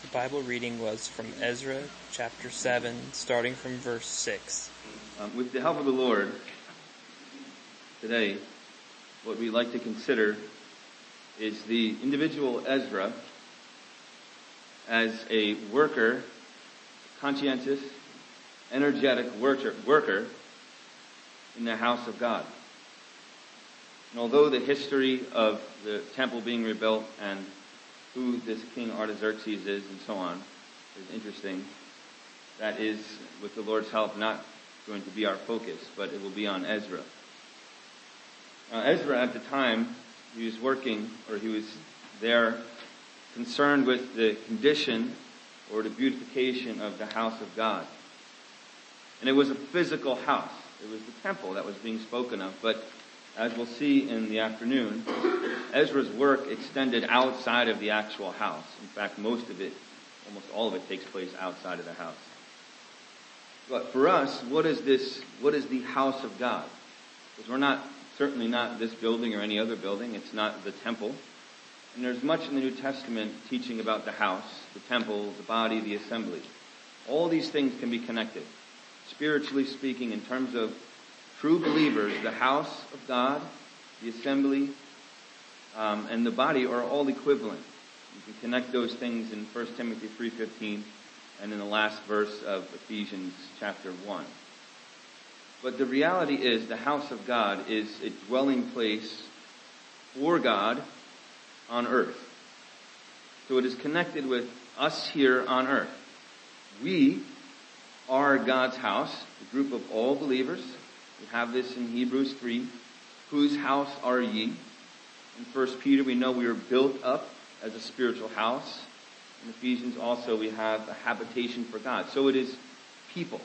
The Bible reading was from Ezra chapter 7, starting from verse 6. With the help of the Lord, today, what we'd like to consider is the individual Ezra as a worker, conscientious, energetic worker in the house of God. And although the history of the temple being rebuilt and who this King Artaxerxes is and so on is interesting, that is, with the Lord's help, not going to be our focus, but it will be on Ezra. Now, Ezra at the time, he was working, or he was there concerned with the condition or the beautification of the house of God. And it was a physical house. It was the temple that was being spoken of, but as we'll see in the afternoon, Ezra's work extended outside of the actual house. In fact, most of it, almost all of it, takes place outside of the house. But for us, what is the house of God? Because we're certainly not this building or any other building. It's not the temple. And there's much in the New Testament teaching about the house, the temple, the body, the assembly. All these things can be connected. Spiritually speaking, in terms of true believers, the house of God, the assembly, and the body are all equivalent. You can connect those things in 1 Timothy 3:15 and in the last verse of Ephesians chapter 1. But the reality is the house of God is a dwelling place for God on earth. So it is connected with us here on earth. We are God's house, the group of all believers. We have this in Hebrews 3. Whose house are ye? In 1 Peter, we know we are built up as a spiritual house. In Ephesians also, we have a habitation for God. So it is people.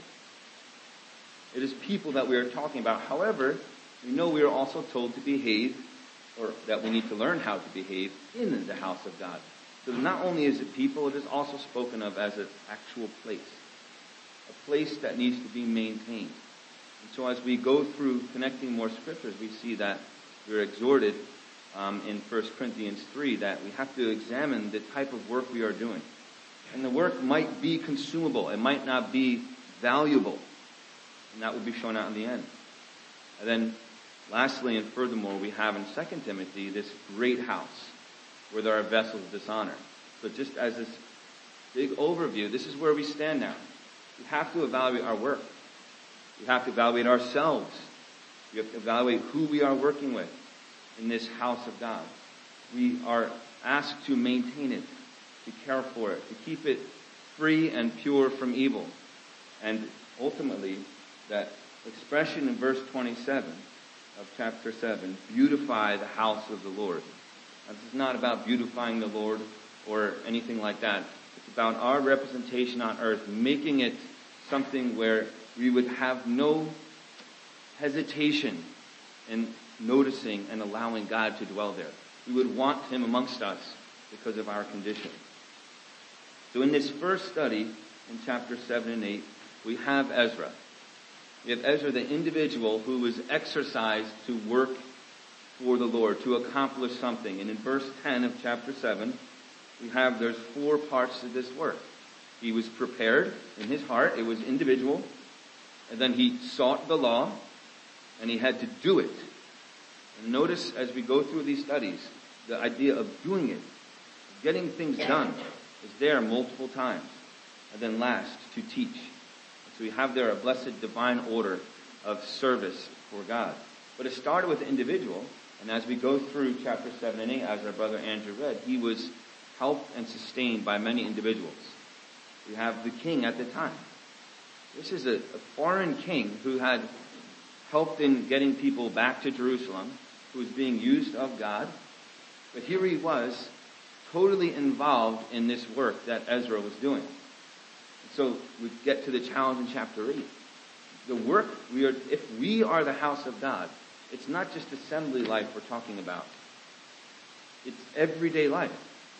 It is people that we are talking about. However, we know we are also told to behave, or that we need to learn how to behave in the house of God. So not only is it people, it is also spoken of as an actual place. A place that needs to be maintained. And so as we go through connecting more scriptures, we see that we're exhorted in 1 Corinthians 3 that we have to examine the type of work we are doing. And the work might be consumable. It might not be valuable. And that will be shown out in the end. And then lastly and furthermore, we have in 2 Timothy this great house where there are vessels of dishonor. But just as this big overview, this is where we stand now. We have to evaluate our work. We have to evaluate ourselves. We have to evaluate who we are working with in this house of God. We are asked to maintain it, to care for it, to keep it free and pure from evil. And ultimately, that expression in verse 27 of chapter 7, beautify the house of the Lord. Now, this is not about beautifying the Lord or anything like that. It's about our representation on earth, making it something where we would have no hesitation in noticing and allowing God to dwell there. We would want Him amongst us because of our condition. So in this first study, in chapter 7 and 8, we have Ezra. We have Ezra, the individual who was exercised to work for the Lord, to accomplish something. And in verse 10 of chapter 7, there's 4 parts to this work. He was prepared in his heart. It was individual. And then he sought the law, and he had to do it. And notice as we go through these studies, the idea of doing it, getting things done, is there multiple times. And then last, to teach. So we have there a blessed divine order of service for God. But it started with the individual, and as we go through chapter 7 and 8, as our brother Andrew read, he was helped and sustained by many individuals. We have the king at the time. This is a foreign king who had helped in getting people back to Jerusalem, who was being used of God. But here he was, totally involved in this work that Ezra was doing. And so we get to the challenge in chapter 8. The work if we are the house of God, it's not just assembly life we're talking about. It's everyday life.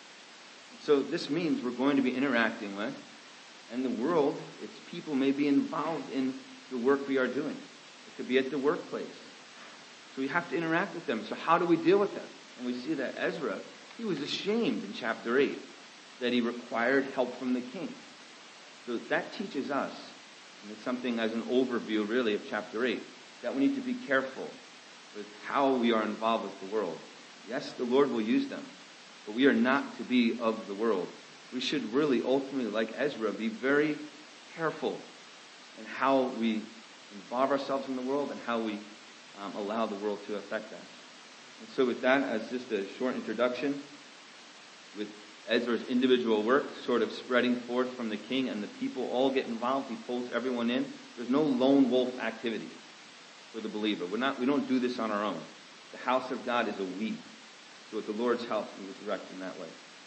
So this means we're going to be interacting with, and the world, its people may be involved in the work we are doing. It could be at the workplace. So we have to interact with them. So how do we deal with them? And we see that Ezra, he was ashamed in chapter 8. that he required help from the king. So that teaches us, and it's something as an overview really of chapter 8, that we need to be careful with how we are involved with the world. Yes, the Lord will use them, but we are not to be of the world. We should really ultimately, like Ezra, be very careful in how we involve ourselves in the world and how we allow the world to affect us. And so with that, as just a short introduction, with Ezra's individual work sort of spreading forth from the king and the people all get involved, he pulls everyone in. There's no lone wolf activity for the believer. We don't do this on our own. The house of God is a we. So with the Lord's help, we will direct in that way.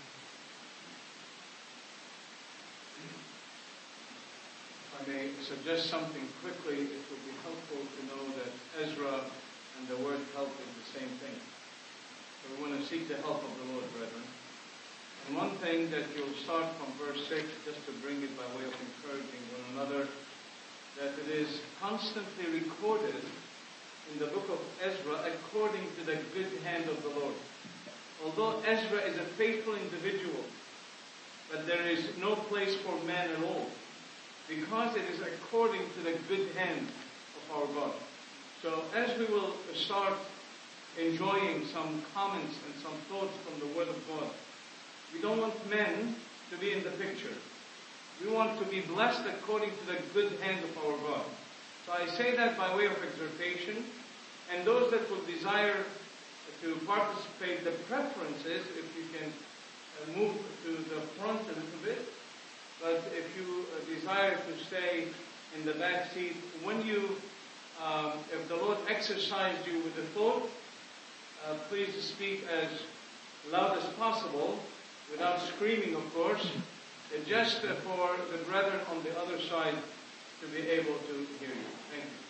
If I may suggest something quickly, it would be helpful to know that Ezra and the word help is the same thing. So we want to seek the help of the Lord, brethren. And one thing that you'll start from verse 6, just to bring it by way of encouraging one another, that it is constantly recorded in the book of Ezra according to the good hand of the Lord. Although Ezra is a faithful individual, but there is no place for man at all, because it is according to the good hand of our God. So as we will start enjoying some comments and some thoughts from the Word of God, we don't want men to be in the picture. We want to be blessed according to the good hand of our God. So I say that by way of exhortation, and those that will desire to participate, the preferences, if you can move to the front a little bit, but if you desire to stay in the back seat, when you, if the Lord exercised you with a thought, please speak as loud as possible, without screaming, of course, just for the brethren on the other side to be able to hear you. Thank you.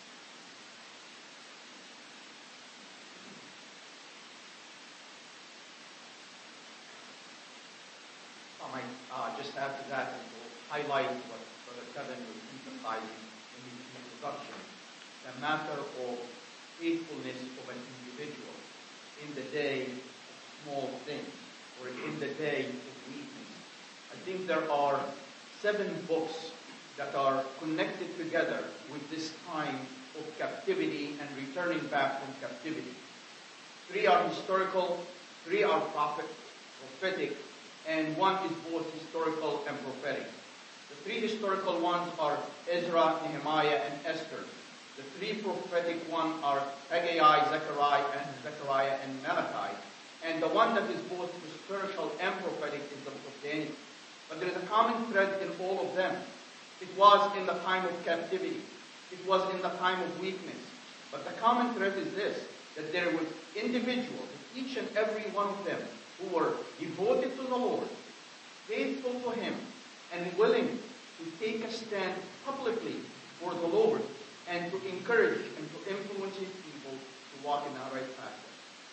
I might just add to that and highlight what Brother Kevin was emphasizing in his introduction, the matter of faithfulness of an individual in the day of small things, or in the day of weakness. I think there are 7 books that are connected together with this time of captivity and returning back from captivity. 3 are historical, 3 are prophetic, and 1 is both historical and prophetic. The 3 historical ones are Ezra, Nehemiah, and Esther. The 3 prophetic ones are Haggai, Zechariah, and Malachi. And the one that is both historical and prophetic is the book of Daniel. But there is a common thread in all of them. It was in the time of captivity. It was in the time of weakness. But the common thread is this, that there were individuals, each and every one of them, who were devoted to the Lord, faithful to Him, and willing to take a stand publicly for the Lord, and to encourage and to influence His people to walk in the right path.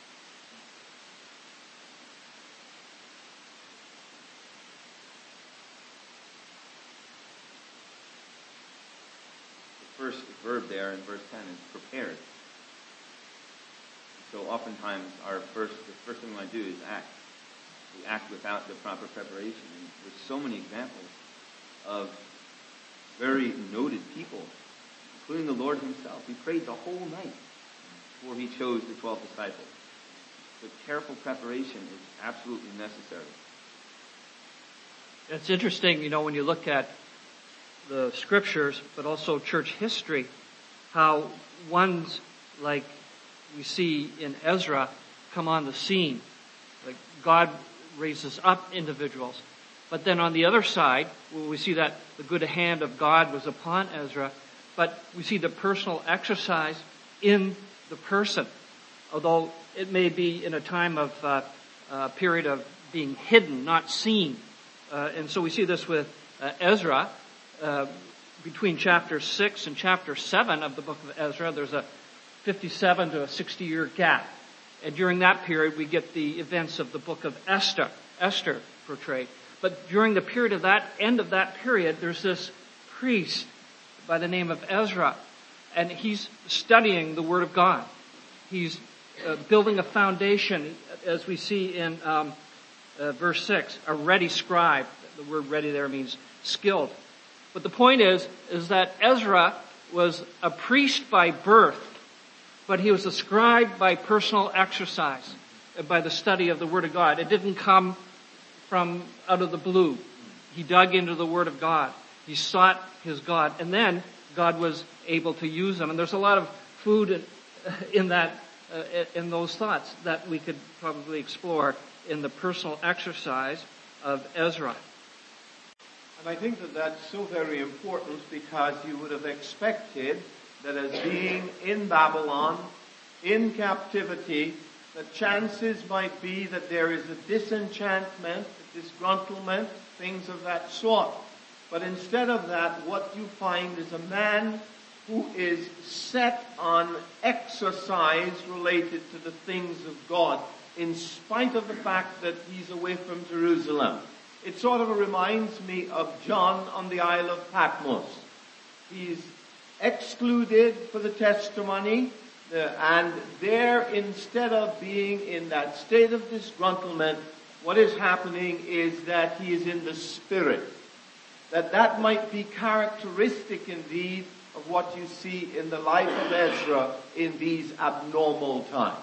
First verb there in verse 10 is prepared. So oftentimes the first thing we want to do is act. We act without the proper preparation. And there's so many examples of very noted people, including the Lord Himself. He prayed the whole night before He chose the 12 disciples. So careful preparation is absolutely necessary. It's interesting, when you look at the scriptures, but also church history, how ones like we see in Ezra come on the scene. Like God raises up individuals. But then on the other side, we see that the good hand of God was upon Ezra, but we see the personal exercise in the person. Although it may be in a time of period of being hidden, not seen. And so we see this with Ezra. Between chapter 6 and chapter 7 of the book of Ezra, there's a 57 to a 60-year gap. And during that period, we get the events of the book of Esther portrayed. But during the period of that, end of that period, there's this priest by the name of Ezra. And he's studying the Word of God. He's building a foundation, as we see in verse 6, a ready scribe. The word ready there means skilled. But the point is that Ezra was a priest by birth, but he was a scribe by personal exercise, by the study of the Word of God. It didn't come from out of the blue. He dug into the Word of God. He sought his God, and then God was able to use him. And there's a lot of food in those thoughts that we could probably explore in the personal exercise of Ezra. And I think that that's so very important because you would have expected that as being in Babylon, in captivity, the chances might be that there is a disenchantment, a disgruntlement, things of that sort. But instead of that, what you find is a man who is set on exercise related to the things of God, in spite of the fact that he's away from Jerusalem. It sort of reminds me of John on the Isle of Patmos. He's excluded for the testimony, and there, instead of being in that state of disgruntlement, what is happening is that he is in the Spirit. That might be characteristic indeed of what you see in the life of Ezra in these abnormal times.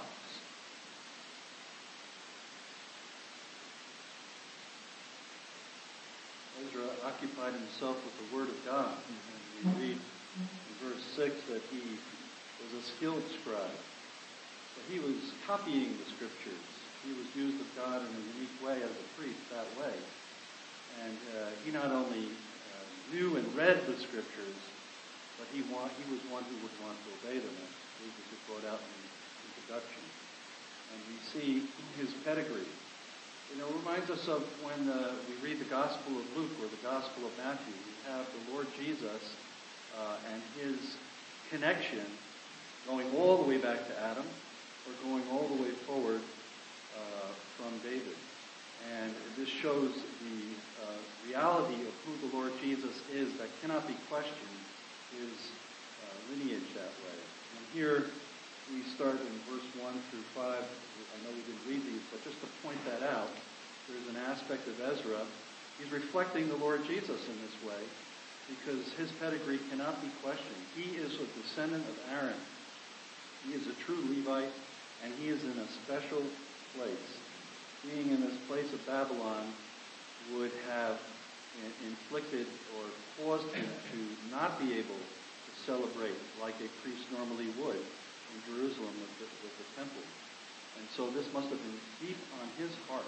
Ezra occupied himself with the Word of God. And we read in verse 6 that he was a skilled scribe. So he was copying the Scriptures. He was used of God in a unique way as a priest that way. And he not only knew and read the Scriptures, but he was one who would want to obey them, as Jesus had brought out in the introduction. And we see his pedigree. It reminds us of when we read the Gospel of Luke or the Gospel of Matthew. We have the Lord Jesus and his connection going all the way back to Adam or going all the way forward from David. And this shows the reality of who the Lord Jesus is that cannot be questioned, his lineage that way. And here we start in verse 1 through 5. I know we didn't read these, but just to point that out, there's an aspect of Ezra. He's reflecting the Lord Jesus in this way because his pedigree cannot be questioned. He is a descendant of Aaron. He is a true Levite, and he is in a special place. Being in this place of Babylon would have inflicted or caused him to not be able to celebrate like a priest normally would in Jerusalem with the temple. And so this must have been deep on his heart.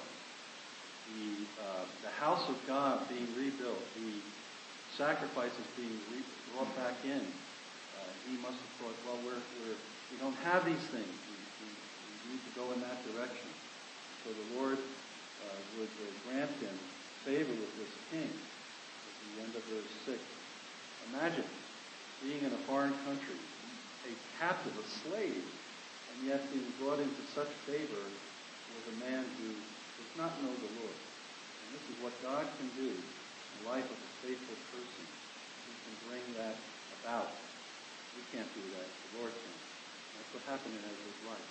The house of God being rebuilt, the sacrifices being brought back in. He must have thought, well, we don't have these things. We need to go in that direction. So the Lord would grant him favor with this king. At the end of verse 6. Imagine being in a foreign country, a captive, a slave, and yet being brought into such favor with a man who does not know the Lord. And this is what God can do in the life of a faithful person. He can bring that about. We can't do that. The Lord can. That's what happened in Ezra's life.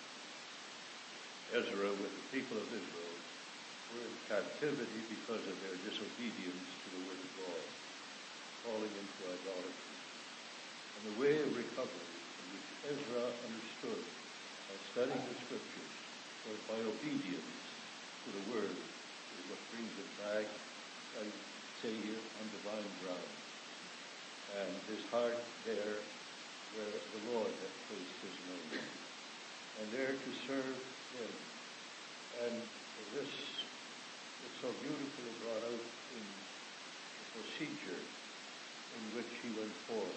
Ezra, with the people of Israel, were in captivity because of their disobedience to the word of God, falling into idolatry. And the way of recovery in which Ezra understood by studying the Scriptures was by obedience to the word is what brings it back, I say here, on divine ground. And his heart there where the Lord had placed his name, and there to serve him. And this is so beautifully brought out in the procedure in which he went forth.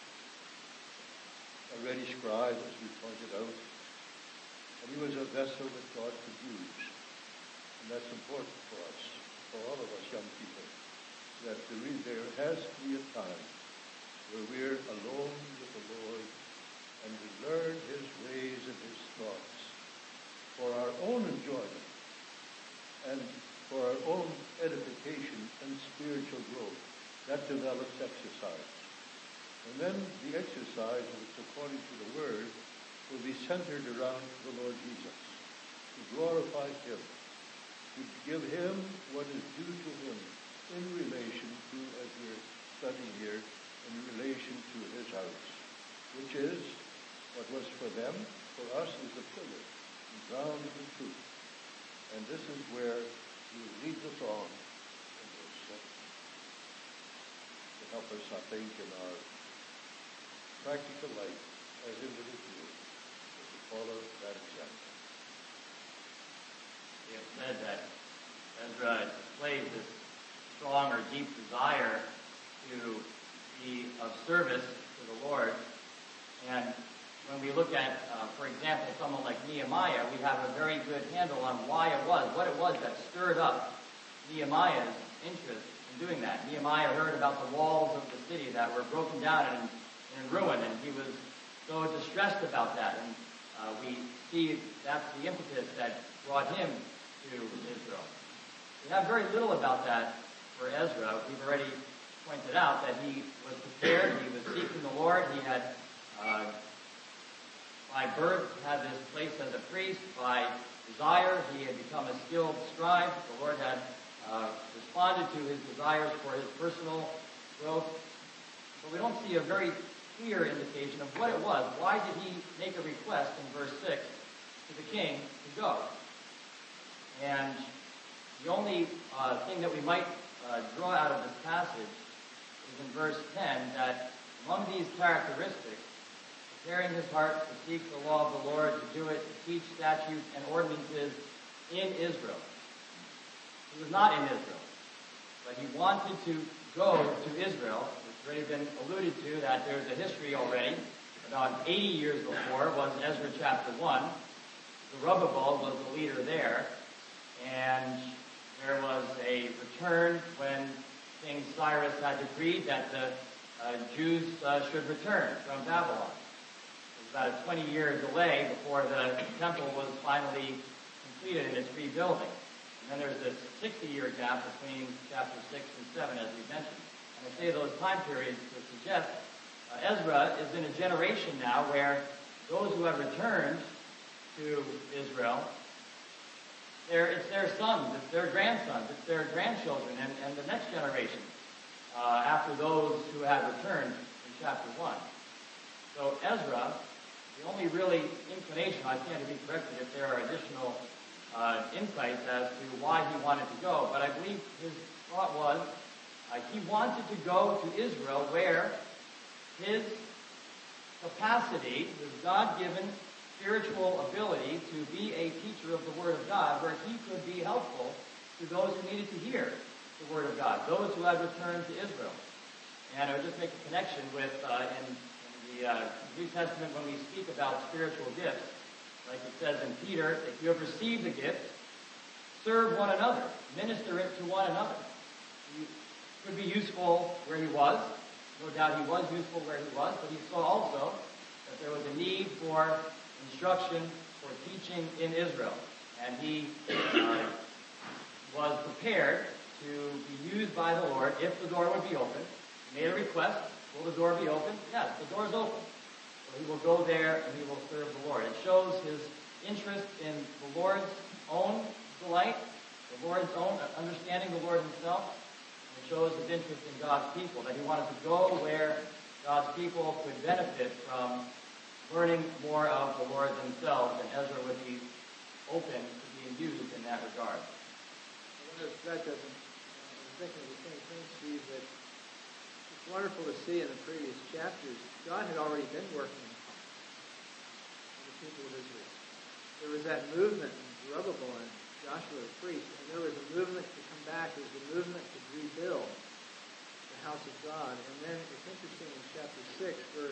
A ready scribe, as we pointed out, and he was a vessel that God could use. And that's important for us, for all of us young people, that there has to be a time where we're alone with the Lord and we learn his ways and his thoughts for our own enjoyment and for our own edification and spiritual growth. That develops exercise. And then the exercise, which according to the word, will be centered around the Lord Jesus, to glorify him to give him what is due to him in relation to, as we're studying here, in relation to his house, which is what was for them, for us is a pillar, and ground in truth. And this is where he leads us on in verse 7 to help us, I think, in our practical life as individuals, to follow that example. We have said that Ezra displays this strong or deep desire to be of service to the Lord. And when we look at, for example, someone like Nehemiah, we have a very good handle on what it was that stirred up Nehemiah's interest in doing that. Nehemiah heard about the walls of the city that were broken down and in ruin, and he was so distressed about that. And we see that's the impetus that brought him to Israel. We have very little about that for Ezra. We've already pointed out that he was prepared, he was seeking the Lord, he had by birth had this place as a priest, by desire he had become a skilled scribe. The Lord had responded to his desires for his personal growth. But we don't see a very clear indication of what it was. Why did he make a request in verse 6 to the king to go? And the only thing that we might draw out of this passage is in verse 10 that among these characteristics, preparing his heart to seek the law of the Lord, to do it, to teach statutes and ordinances in Israel. He was not in Israel, but he wanted to go to Israel. It's already been alluded to that there's a history already. About 80 years before was Ezra chapter 1. Zerubbabel was the leader there, and there was a return when King Cyrus had decreed that the Jews should return from Babylon. It was about a 20-year delay before the temple was finally completed in its rebuilding. And then there's this 60-year gap between chapter 6 and 7, as we mentioned. And I say those time periods to suggest Ezra is in a generation now where those who have returned to Israel, it's their sons, it's their grandsons, it's their grandchildren, and the next generation after those who have returned in chapter 1. So Ezra, the only really inclination, I stand to be corrected if there are additional insights as to why he wanted to go, but I believe his thought was he wanted to go to Israel where his capacity, his God-given spiritual ability to be a teacher of the Word of God, where he could be helpful to those who needed to hear the Word of God, those who had returned to Israel. And I would just make a connection with, in the New Testament, when we speak about spiritual gifts, like it says in Peter, if you have received a gift, serve one another, minister it to one another. He could be useful where he was. No doubt he was useful where he was, but he saw also that there was a need for instruction, for teaching in Israel. And he was prepared to be used by the Lord if the door would be open. He made a request. Will the door be open? Yes, the door is open. So he will go there and he will serve the Lord. It shows his interest in the Lord's own delight, the Lord's own understanding the Lord himself. It shows his interest in God's people, that he wanted to go where God's people could benefit from learning more of the Lord themselves, and Ezra would be open to being used in that regard. I wonder if that doesn't, I'm thinking of the same thing, Steve, that it's wonderful to see in the previous chapters, God had already been working in the people of Israel. There was that movement in Zerubbabel and Joshua the priest, and there was a movement to come back. There was a movement to rebuild the house of God. And then it's interesting in chapter 6,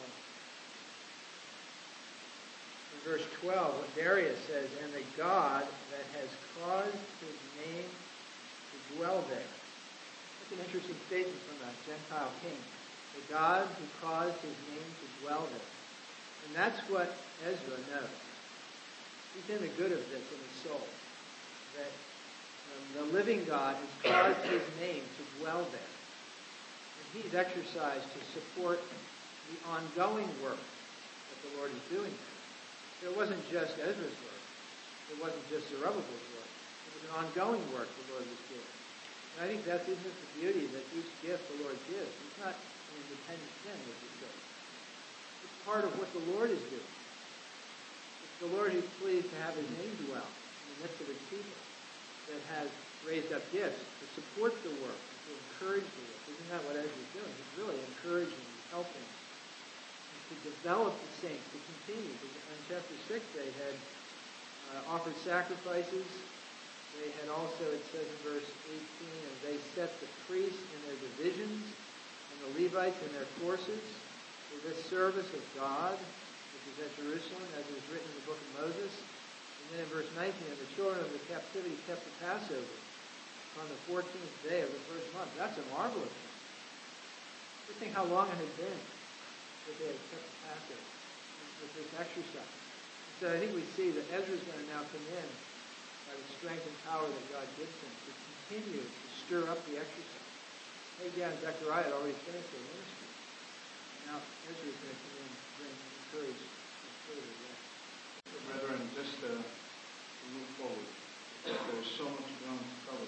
verse 12, what Darius says, and the God that has caused his name to dwell there. That's an interesting statement from a Gentile king. The God who caused his name to dwell there. And that's what Ezra knows. He's in the good of this in his soul. That the living God has caused his name to dwell there. And he's exercised to support the ongoing work that the Lord is doing there. It wasn't just Ezra's work. It wasn't just Zerubbabel's work. was an ongoing work the Lord was doing. And I think that's isn't the beauty that each gift the Lord gives. It's not an independent thing, as we say. It's part of what the Lord is doing. It's the Lord who's pleased to have his name dwell in the midst of his people, that has raised up gifts to support the work, to encourage the work. Isn't that what Ezra is doing? He's really encouraging, helping, and to develop the saints, to continue. In chapter 6, they had offered sacrifices. They had also, it says in verse 18, and they set the priests in their divisions and the Levites in their courses for this service of God, which is at Jerusalem, as it is written in the book of Moses. And then in verse 19, and the children of the captivity kept the Passover on the 14th day of the first month. That's a marvelous thing. Just think how long it had been that they had kept the Passover with this exercise. So I think we see that Ezra is going to now come in by the strength and power that God gives him to continue to stir up the exercise. Haggai and Zechariah had already finished their ministry. Now Ezra is going to come in and bring encourage and further that. Brethren, just to move forward, there's so much ground to cover.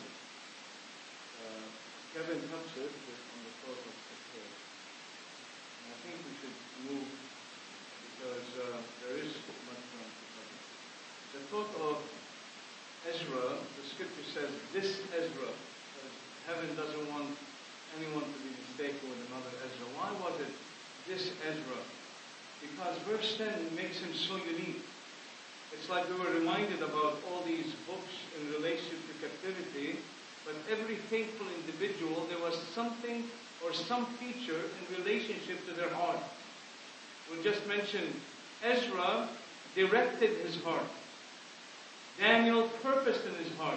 Kevin touched it on the thought of the and I think we should move because there is much ground to cover. The thought of Ezra, the scripture says, this Ezra, heaven doesn't want anyone to be mistaken with another Ezra. Why was it this Ezra? Because verse 10 makes him so unique. It's like we were reminded about all these books in relation to captivity, but every faithful individual, there was something or some feature in relationship to their heart. We just mentioned Ezra directed his heart. Daniel purposed in his heart.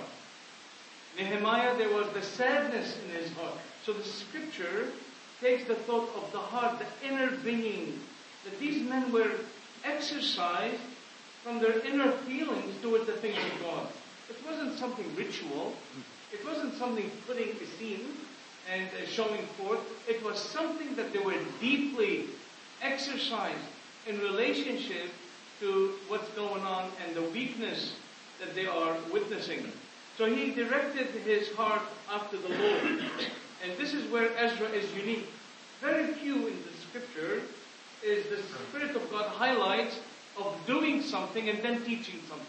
Nehemiah, there was the sadness in his heart. So the scripture takes the thought of the heart, the inner being, that these men were exercised from their inner feelings toward the things of God. It wasn't something ritual. It wasn't something putting a scene and showing forth. It was something that they were deeply exercised in relationship to what's going on and the weakness that they are witnessing. So he directed his heart after the Lord. And this is where Ezra is unique. Very few in the scripture is the Spirit of God highlights of doing something and then teaching something.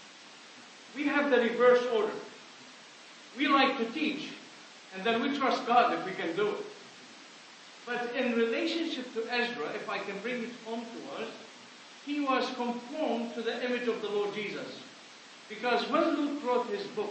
We have the reverse order. We like to teach, and then we trust God if we can do it. But in relationship to Ezra, if I can bring it home to us, he was conformed to the image of the Lord Jesus. Because when Luke wrote his book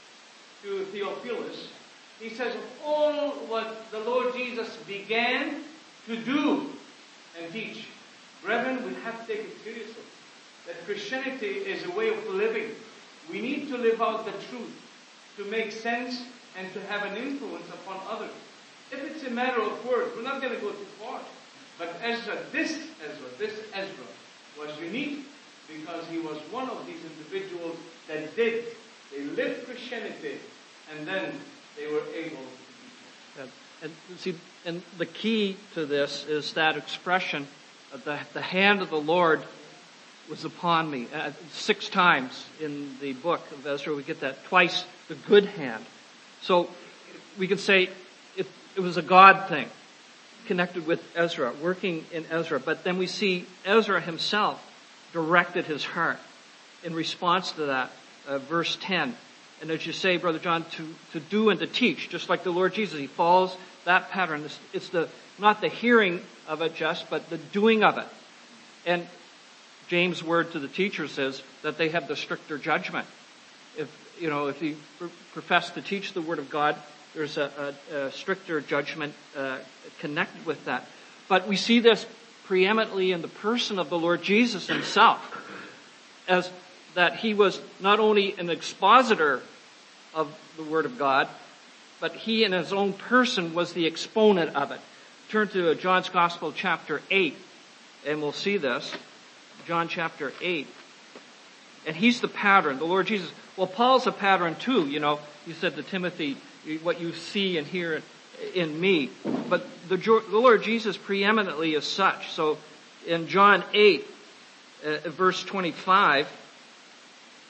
to Theophilus, he says of all what the Lord Jesus began to do and teach, brethren, we have to take it seriously. That Christianity is a way of living. We need to live out the truth to make sense and to have an influence upon others. If it's a matter of words, we're not going to go too far. But this Ezra was unique because he was one of these individuals that they lived Christianity, and then they were able to teach it. And the key to this is that expression, the hand of the Lord was upon me. 6 times in the book of Ezra we get that. Twice the good hand. So we can say it was a God thing connected with Ezra, working in Ezra. But then we see Ezra himself directed his heart in response to that, verse 10. And as you say, Brother John, to do and to teach, just like the Lord Jesus, he follows that pattern. It's not the hearing of it just, but the doing of it. And James' word to the teachers is that they have the stricter judgment. If you profess to teach the Word of God, there's a stricter judgment connected with that. But we see this preeminently in the person of the Lord Jesus himself, as that he was not only an expositor of the Word of God, but he in his own person was the exponent of it. Turn to John's Gospel, chapter 8, and we'll see this. John chapter 8. And he's the pattern, the Lord Jesus. Well, Paul's a pattern too, He said to Timothy, what you see and hear in me. But the Lord Jesus preeminently is such. So in John 8, verse 25,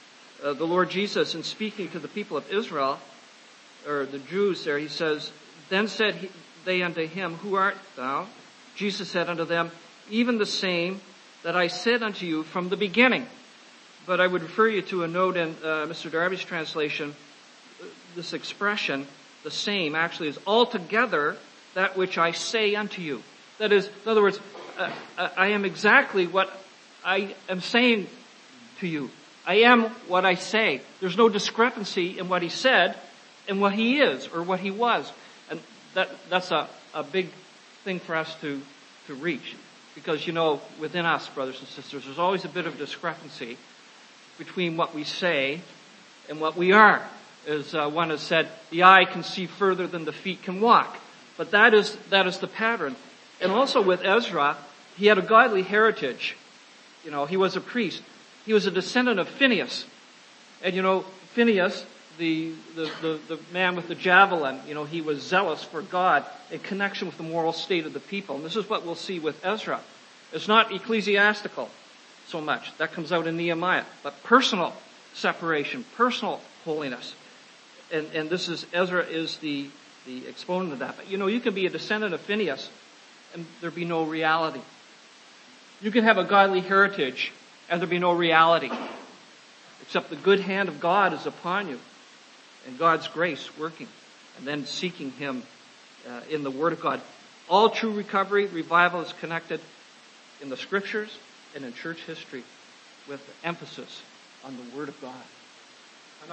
the Lord Jesus, in speaking to the people of Israel, or the Jews there, he says, "Then said they unto him, Who art thou? Jesus said unto them, Even the same that I said unto you from the beginning." But I would refer you to a note in Mr. Darby's translation. This expression, the same, actually is altogether that which I say unto you. That is, in other words, I am exactly what I am saying to you. I am what I say. There's no discrepancy in what he said and what he is or what he was. And that's a big thing for us to reach. Because, within us, brothers and sisters, there's always a bit of discrepancy between what we say and what we are. As one has said, the eye can see further than the feet can walk. But that is the pattern. And also with Ezra, he had a godly heritage. He was a priest. He was a descendant of Phinehas. And Phinehas, the man with the javelin, he was zealous for God in connection with the moral state of the people. And this is what we'll see with Ezra. It's not ecclesiastical so much. That comes out in Nehemiah. But personal separation, personal holiness. And Ezra is the exponent of that. But you can be a descendant of Phinehas and there be no reality. You can have a godly heritage and there be no reality. Except the good hand of God is upon you. And God's grace working. And then seeking Him in the Word of God. All true recovery, revival is connected in the Scriptures and in church history with emphasis on the Word of God. And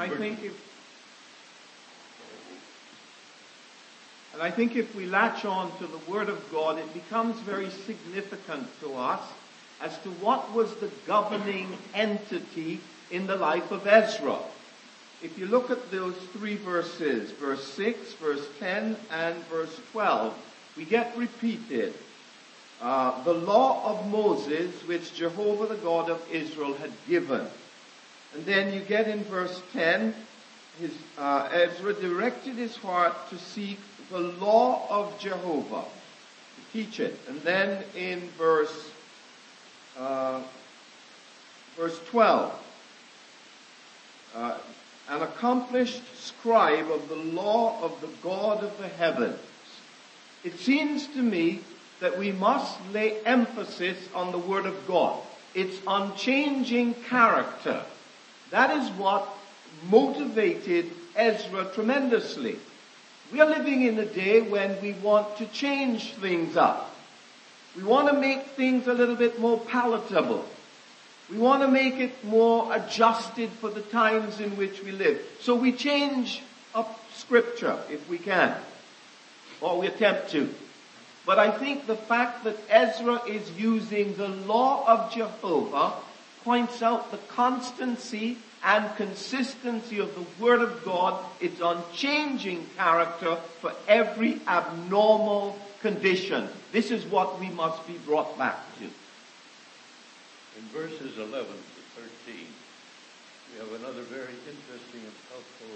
I think if we latch on to the Word of God, it becomes very significant to us as to what was the governing entity in the life of Ezra. If you look at those three verses, verse 6, verse 10, and verse 12, we get repeated the law of Moses, which Jehovah the God of Israel had given. And then you get in verse 10, Ezra directed his heart to seek the law of Jehovah, to teach it. And then in verse 12, an accomplished scribe of the law of the God of the heavens. It seems to me that we must lay emphasis on the Word of God. Its unchanging character. That is what motivated Ezra tremendously. We are living in a day when we want to change things up. We want to make things a little bit more palatable. We want to make it more adjusted for the times in which we live. So we change up Scripture if we can. Or we attempt to. But I think the fact that Ezra is using the law of Jehovah points out the constancy and consistency of the Word of God, its unchanging character for every abnormal condition. This is what we must be brought back to. In verses 11 to 13, we have another very interesting and helpful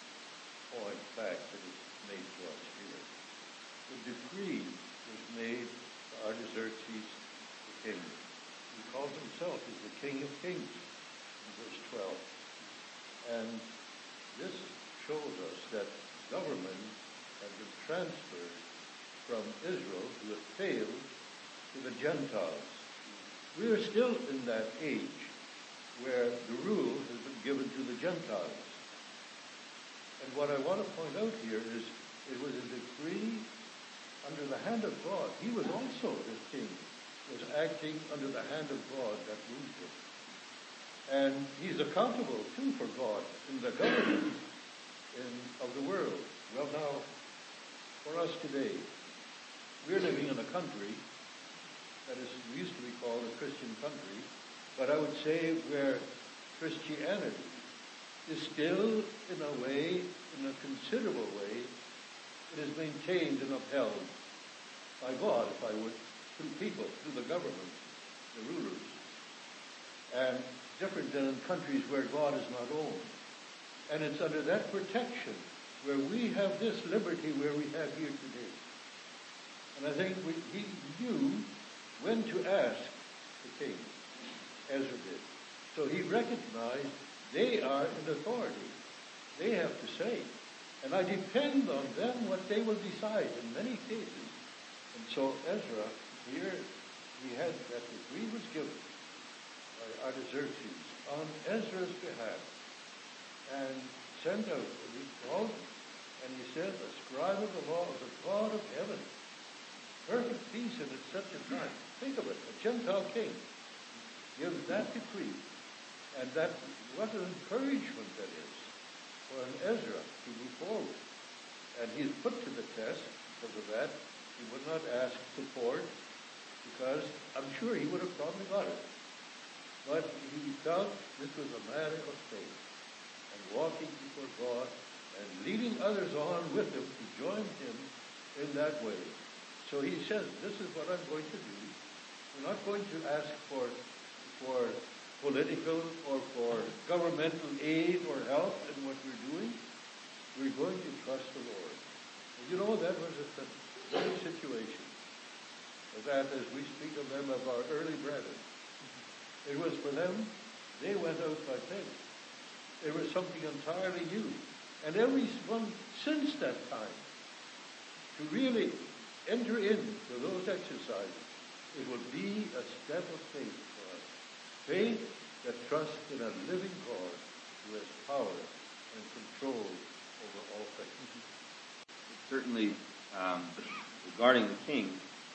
fact that is made to us here. The decree was made to Artaxerxes the king. He calls himself as the King of Kings in verse 12. And this shows us that government had been transferred from Israel, who had failed, to the Gentiles. We are still in that age where the rule has been given to the Gentiles. And what I want to point out here is it was a decree under the hand of God. He was also, as king, was acting under the hand of God that moved him. And he's accountable, too, for God in the government of the world. Well, now, for us today, we're living in a country that used to be called a Christian country, but I would say where Christianity is still, in a way, in a considerable way, it is maintained and upheld by God, if I would, through people, through the government, the rulers. And different than in countries where God is not owned. And it's under that protection where we have this liberty where we have here today. And I think he knew when to ask the king, Ezra did. So he recognized They are in authority. They have to say. And I depend on them what they will decide in many cases. And so Ezra, here, he had that decree was given by Artaxerxes on Ezra's behalf and sent out, and he called him, and he said, the scribe of the law of the God of heaven, perfect peace in such a time. Think of it, a Gentile king gives that decree, and that, what an encouragement that is for an Ezra to move forward. And he's put to the test because of that. He would not ask support, because I'm sure he would have probably got it. But he felt this was a matter of faith, and walking before God, and leading others on with him to join him in that way. So he says, this is what I'm going to do. We're not going to ask for political or for governmental aid or help in what we're doing. We're going to trust the Lord. And you know, that was a very situation. That, as we speak of them, of our early brethren, it was for them, they went out by faith. It was something entirely new. And everyone since that time, to really enter into those exercises, it will be a step of faith for us. Faith that trusts in a living God who has power and control over all things. Certainly, regarding the king,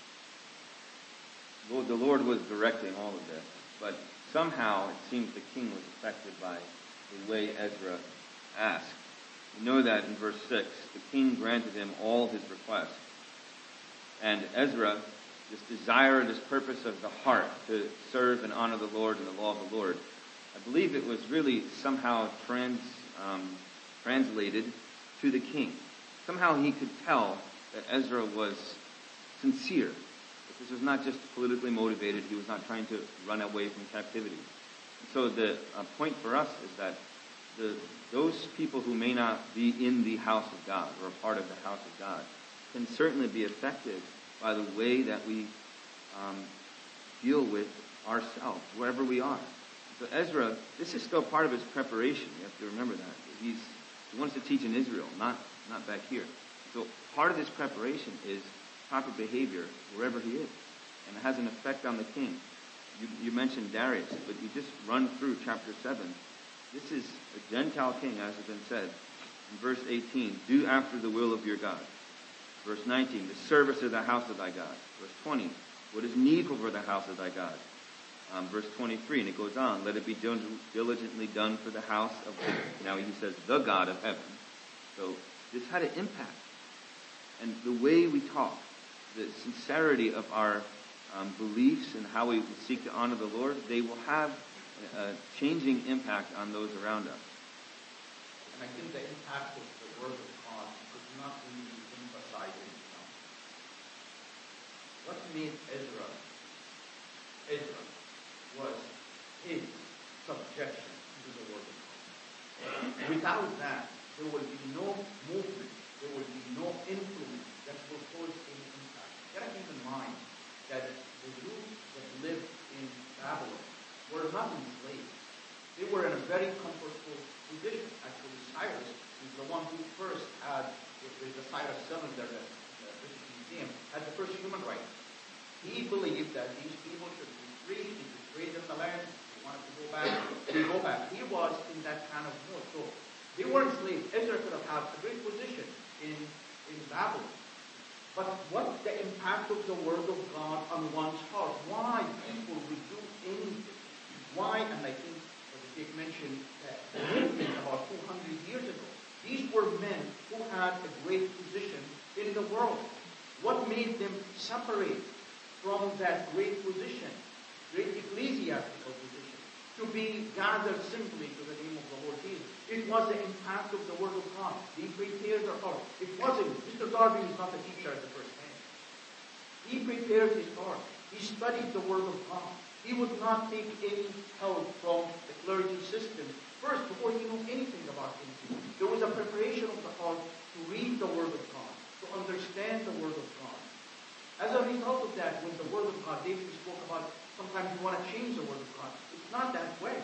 the Lord was directing all of this, but somehow it seems the king was affected by the way Ezra asked. We know that in verse 6, the king granted him all his requests. And Ezra, this desire, this purpose of the heart to serve and honor the Lord and the law of the Lord, I believe it was really somehow translated to the king. Somehow he could tell that Ezra was sincere. That this was not just politically motivated. He was not trying to run away from captivity. And so the point for us is that those people who may not be in the house of God or a part of the house of God can certainly be affected by the way that we deal with ourselves, wherever we are. So Ezra, this is still part of his preparation. You have to remember that. He wants to teach in Israel, not back here. So part of this preparation is proper behavior wherever he is. And it has an effect on the king. You mentioned Darius, but you just run through chapter 7. This is a Gentile king, as has been said. In verse 18, do after the will of your God. Verse 19, the service of the house of thy God. Verse 20, what is needful for the house of thy God. Verse 23, and it goes on, let it be diligently done for the house of the, now he says, the God of heaven. So this had an impact. And the way we talk, the sincerity of our beliefs and how we seek to honor the Lord, they will have a changing impact on those around us. And I think the impact of the word of God could not really be emphasized enough. What made Ezra was his subjection to the word of God. Without that, there will be no movement, there will be no influence that will cause any impact. You gotta keep in mind that the Jews that lived in Babylon were not enslaved. They were in a very comfortable position. Actually, Cyrus is the one who first had, with the Cyrus cylinder at the British Museum, had the first human rights. He believed that these people should be free, they should trade in the land, they wanted to go back, they go back. He was in that kind of mood. So they weren't enslaved. Ezra could have had a great position in Babylon. But what's the impact of the word of God on one's heart? Why people would do anything? Why? And I think Dick mentioned that movement about 200 years ago. These were men who had a great position in the world. What made them separate from that great position, great ecclesiastical position, to be gathered simply to the name of the Lord Jesus? It was the impact of the Word of God. They prepared their heart. It wasn't, Mr. Darby is not a teacher at the first hand. He prepared his heart. He studied the Word of God. He would not take any help from the clergy system first before he knew anything about anything. There was a preparation of the heart to read the Word of God, to understand the Word of God. As a result of that, when the Word of God, David spoke about sometimes you want to change the Word of God. It's not that way. It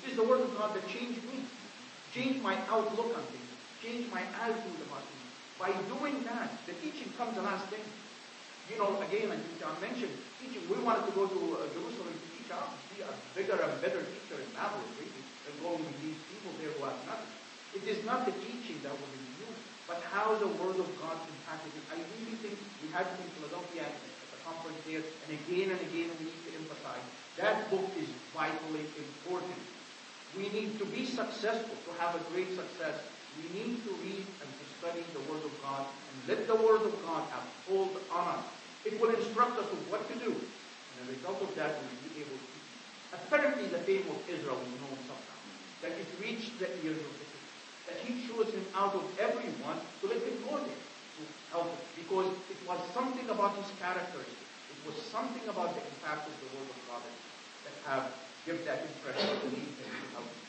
It is the Word of God that changed me, changed my outlook on things, changed my attitude about things. By doing that, the teaching comes the last thing. You know, again, like John mentioned, teaching. We wanted to go to Jerusalem to teach out, to be a bigger and better teacher in Babylon, really, than going with these people there who have nothing. It is not the teaching that will be new, but how the Word of God impacted it. I really think we had it in Philadelphia at the conference there, and again we need to emphasize that book is vitally important. We need to be successful, to have a great success. We need to read and to study the Word of God, and let the Word of God have hold on us. It will instruct us of what to do, and the result of that we will be able to. Apparently, the fame of Israel was known somehow, that it reached the ears of the king, that he chose him out of everyone to let him go there to help him, because it was something about his characteristic. It was something about the impact of the Word of God that have give that impression to me and to help me.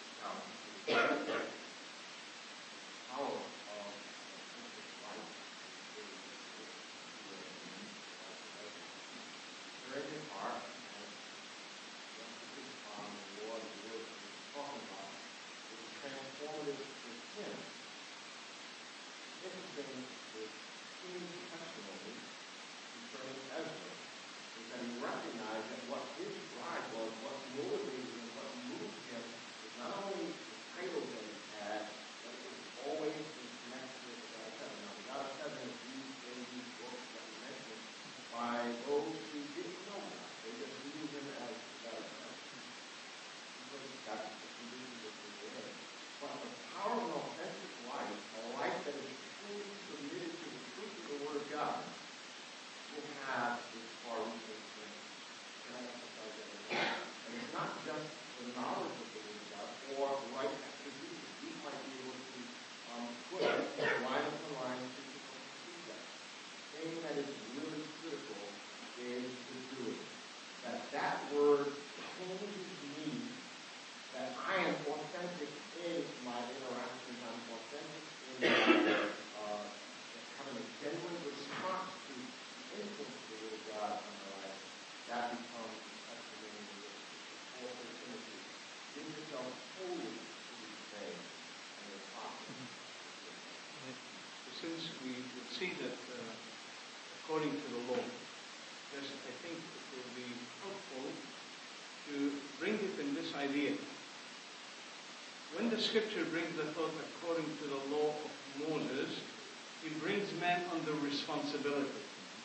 Power of Christian life is very good part, and emphasis on the Lord and the Word we're talking about is transformative to him. Interesting, the king's testimony concerning Ezra is that he recognized that what his drive was, what motivated him, what moved him, was not only the title that he had, but it was always in connection with the God of Heaven. Now, the God of Heaven is used in these books that we mentioned by those who didn't know God. They just knew him as the God of Heaven. Because that's the condition that they were in. But the power of an authentic life, a life that is truly submitted to the truth of the Word of God, will have this far-reaching thing. Can I emphasize that again? And it's not just the knowledge of the Word of God or right exegesis. We might be able to put line upon line, see that. The thing that is really critical is the doing. That word changes me, that I am authentic in my interactions, I'm authentic in my having a genuine response to the influence of the Word of God in my life. That becomes the testimony of the Paul to Timothy. Give yourself wholly to be faith and the apostle. Since we would see that according to the law, yes, I think it will be helpful to bring it in this idea. When the scripture brings the thought according to the law of Moses, he brings men under responsibility.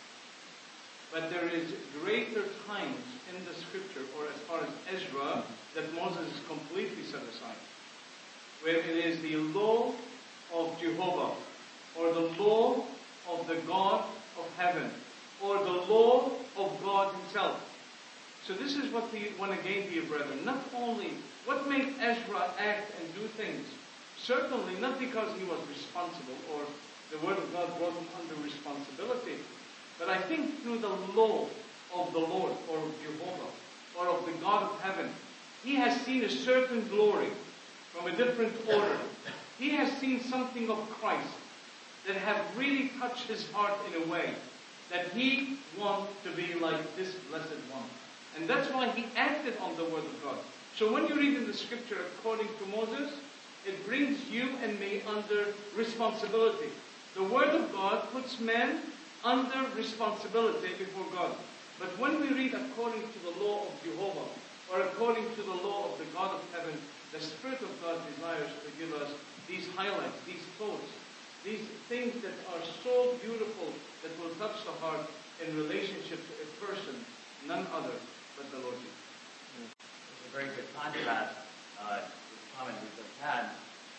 But there is greater times in the scripture, or as far as Ezra, that Moses is completely set aside. Where it is the law of Jehovah, or the law of the God of heaven, or the law of God himself. So this is what we want to gain, dear brethren. Not only what made Ezra act and do things, certainly not because he was responsible or the Word of God brought him under responsibility, but I think through the law of the Lord, or of Jehovah, or of the God of heaven, he has seen a certain glory from a different order. He has seen something of Christ that have really touched his heart in a way that he wants to be like this blessed one. And that's why he acted on the Word of God. So when you read in the scripture according to Moses, it brings you and me under responsibility. The Word of God puts men under responsibility before God. But when we read according to the law of Jehovah, or according to the law of the God of heaven, the Spirit of God desires to give us these highlights, these thoughts, these things that are so beautiful that will touch the heart in relationship to a person, none other but the Lord Jesus. It's a very good contrast, this comment we just had,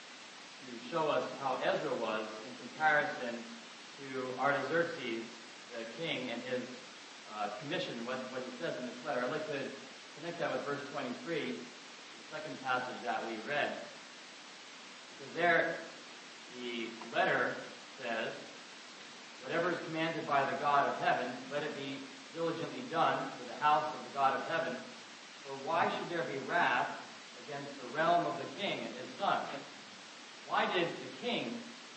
to show us how Ezra was in comparison to Artaxerxes, the king, and his commission, what he says in this letter. I'd like to connect that with verse 23, the second passage that we read. Because there, the letter says, whatever is commanded by the God of heaven, let it be diligently done for the house of the God of heaven. For why should there be wrath against the realm of the king and his son? Why did the king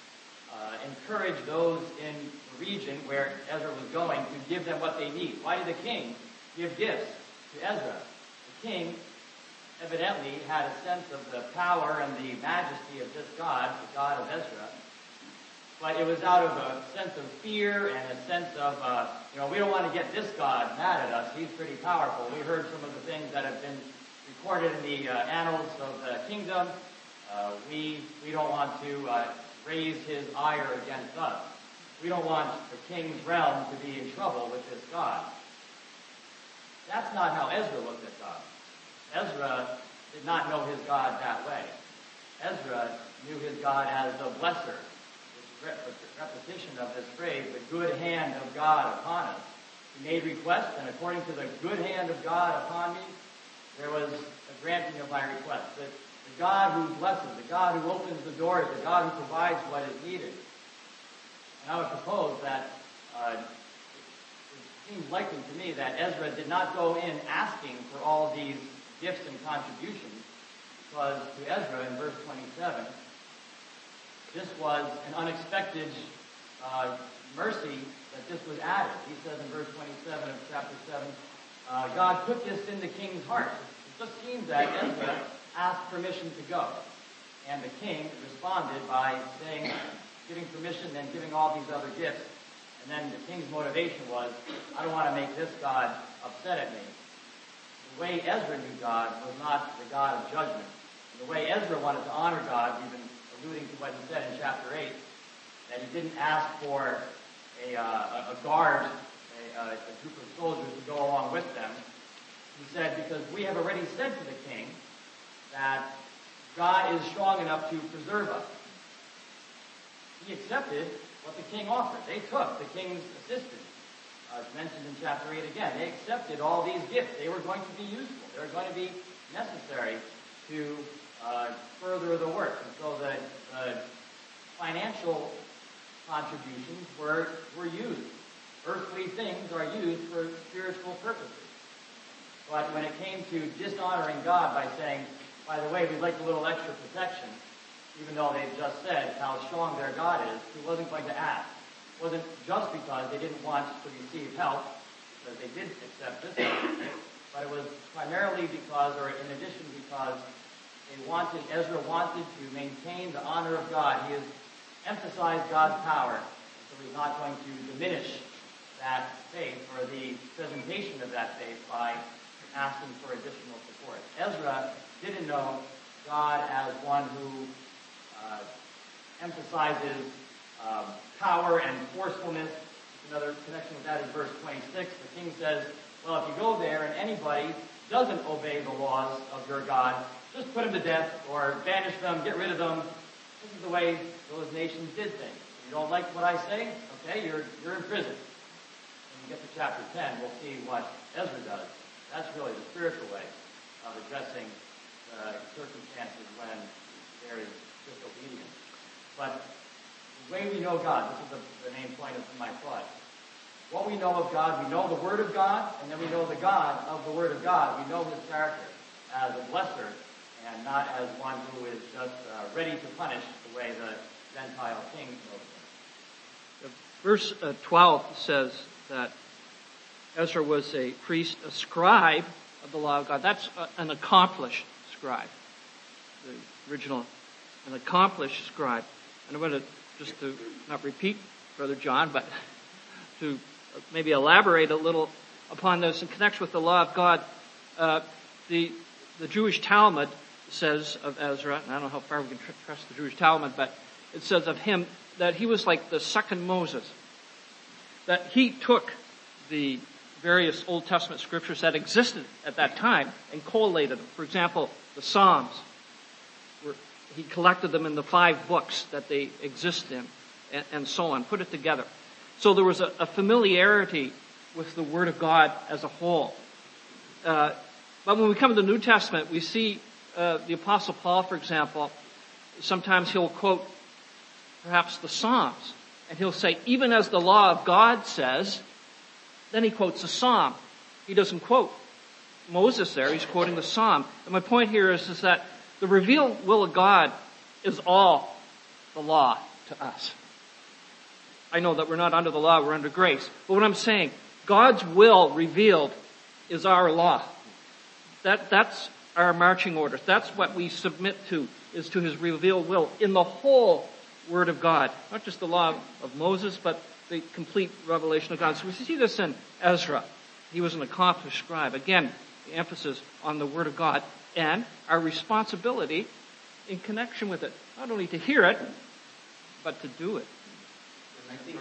encourage those in the region where Ezra was going to give them what they need? Why did the king give gifts to Ezra? The king, evidently had a sense of the power and the majesty of this God, the God of Ezra. But it was out of a sense of fear and a sense of, we don't want to get this God mad at us. He's pretty powerful. We heard some of the things that have been recorded in the annals of the kingdom. We don't want to raise his ire against us. We don't want the king's realm to be in trouble with this God. That's not how Ezra looked at God. Ezra did not know his God that way. Ezra knew his God as the blesser. This repetition of this phrase, the good hand of God upon us. He made requests, and according to the good hand of God upon me, there was a granting of my request. The God who blesses, the God who opens the doors, the God who provides what is needed. And I would propose that it seems likely to me that Ezra did not go in asking for all these gifts and contributions, because to Ezra in verse 27, this was an unexpected mercy that this was added. He says in verse 27 of chapter 7, God put this in the king's heart. It just seems that Ezra asked permission to go. And the king responded by giving permission, then giving all these other gifts. And then the king's motivation was, I don't want to make this God upset at me. The way Ezra knew God was not the God of judgment. The way Ezra wanted to honor God, we've been alluding to what he said in chapter 8, that he didn't ask for a guard, a group of soldiers to go along with them. He said, because we have already said to the king that God is strong enough to preserve us. He accepted what the king offered. They took the king's assistance, as mentioned in chapter 8 again. They accepted all these gifts. They were going to be useful. They were going to be necessary to further the work. And so the financial contributions were used. Earthly things are used for spiritual purposes. But when it came to dishonoring God by saying, by the way, we'd like a little extra protection, even though they've just said how strong their God is, he wasn't going to ask. It wasn't just because they didn't want to receive help, because they did accept this help, but it was primarily because, or in addition because, Ezra wanted to maintain the honor of God. He has emphasized God's power, so he's not going to diminish that faith or the presentation of that faith by asking for additional support. Ezra didn't know God as one who emphasizes power and forcefulness. Another connection with that is verse 26. The king says, well, if you go there and anybody doesn't obey the laws of your God, just put them to death or banish them, get rid of them. This is the way those nations did things. If you don't like what I say, okay, you're in prison. When we get to chapter 10, we'll see what Ezra does. That's really the spiritual way of addressing circumstances when there is disobedience. But the way we know God, this is the main point of my thought. What we know of God, we know the Word of God, and then we know the God of the Word of God. We know His character as a blesser and not as one who is just ready to punish the way the Gentile king knows him. Verse 12 says that Ezra was a priest, a scribe of the law of God. That's an accomplished scribe. The original, an accomplished scribe. And I'm going to, just to not repeat Brother John, but to maybe elaborate a little upon this in connection with the law of God. The Jewish Talmud says of Ezra, and I don't know how far we can trust the Jewish Talmud, but it says of him that he was like the second Moses. That he took the various Old Testament scriptures that existed at that time and collated them. For example, the Psalms. He collected them in the 5 books that they exist in, and so on, put it together. So there was a familiarity with the Word of God as a whole. But when we come to the New Testament, we see the Apostle Paul, for example, sometimes he'll quote perhaps the Psalms, and he'll say, even as the law of God says, then he quotes a Psalm. He doesn't quote Moses there, he's quoting the Psalm. And my point here is that the revealed will of God is all the law to us. I know that we're not under the law, we're under grace. But what I'm saying, God's will revealed is our law. That's our marching orders. That's what we submit to, is to his revealed will in the whole Word of God. Not just the law of Moses, but the complete revelation of God. So we see this in Ezra. He was an accomplished scribe. Again, the emphasis on the Word of God and our responsibility in connection with it. Not only to hear it, but to do it. And I think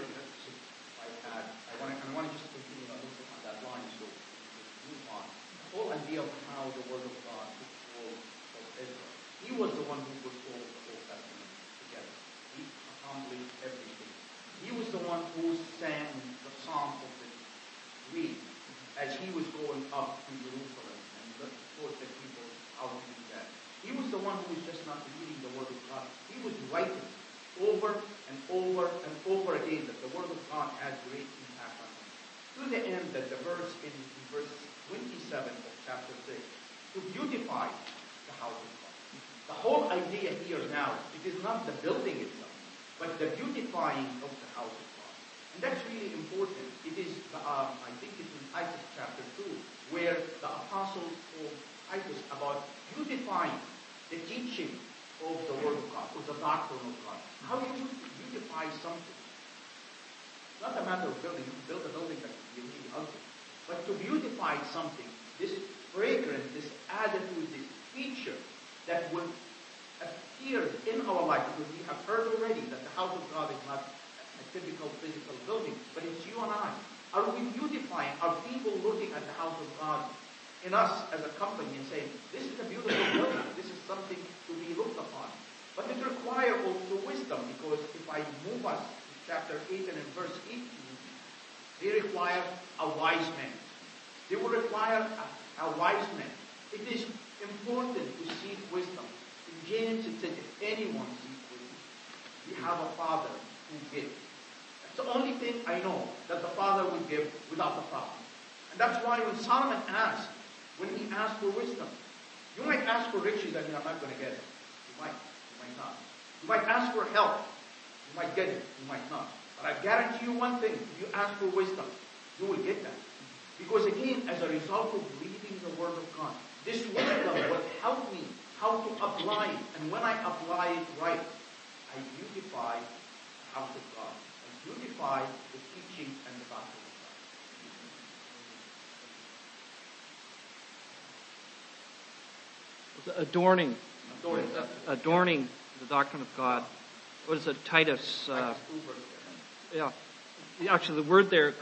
I want to just continue a little bit on that line, so we move on. The whole idea of how the Word of God took hold of Israel. He was the one who put all the Old Testament together. He accomplished everything. He was the one who sang the Psalm of the Week as he was going up to Jerusalem and taught the people how to do that. He was the one who was just not reading the Word of God. He was writing over and over and over again that the Word of God had great impact on him. To the end that the verse in verse 27 of chapter 6, to beautify the house of God. The whole idea here now, it is not the building itself, but the beautifying of the house of God. And that's really important. It is, I think it's in Titus chapter 2, where the apostle told Titus about beautifying the teaching of the Word of God, or the doctrine of God. How do you beautify something? It's not a matter of building. You can build a building that will be really ugly. But to beautify something, this fragrance, this attitude, this feature that will appear in our life, because we have heard already that the house of God is not a typical physical building, but it's you and I. Are we beautifying? Are people looking at the house of God in us as a company and saying, this is a beautiful building, this is something to be looked upon? But it requires also wisdom, because if I move us to chapter 8 and in verse 18, they require a wise man. They will require a wise man. It is important to seek wisdom. In James it said, if anyone seeks wisdom, we have a Father who gives. That's the only thing I know that the Father would give without the problem. And that's why when Solomon asked, when he asked for wisdom, you might ask for riches and you're not going to get it. You might not. You might ask for help. You might get it. You might not. But I guarantee you one thing. If you ask for wisdom, you will get that. Because again, as a result of reading the Word of God, this wisdom will help me how to apply it. And when I apply it right, I beautify the house of God. I beautify the teaching and the doctrine of God. Adorning the doctrine of God. What is it? Titus. Yeah. Actually, the word there,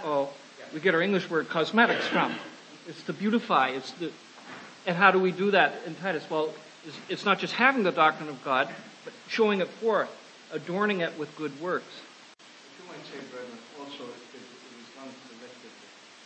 we get our English word cosmetics from. It's to beautify. And how do we do that in Titus? Well, it's not just having the doctrine of God, but showing it forth, adorning it with good works. You might say, brethren, also it is done collectively.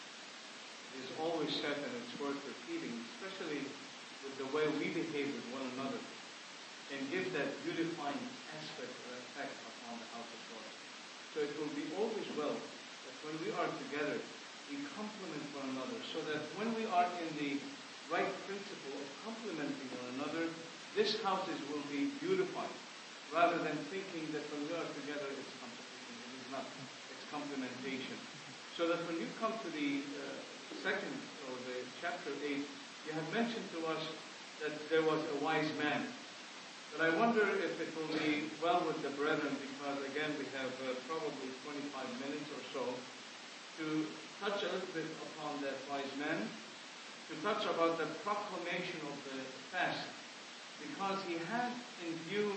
It is always said, and it's worth repeating, especially with the way we behave with one another, and give that beautifying aspect or effect upon the house of God. So it will be always well that when we are together, we complement one another, so that when we are in the right principle of complementing one another, this houses will be beautified, rather than thinking that when we are together it's competition. It is not. It's complementation. So that when you come to the second, or the chapter 8, you have mentioned to us that there was a wise man. But I wonder if it will be well with the brethren, because again we have probably 25 minutes or so to touch a little bit upon that wise man, to touch about the proclamation of the fast, because he had in view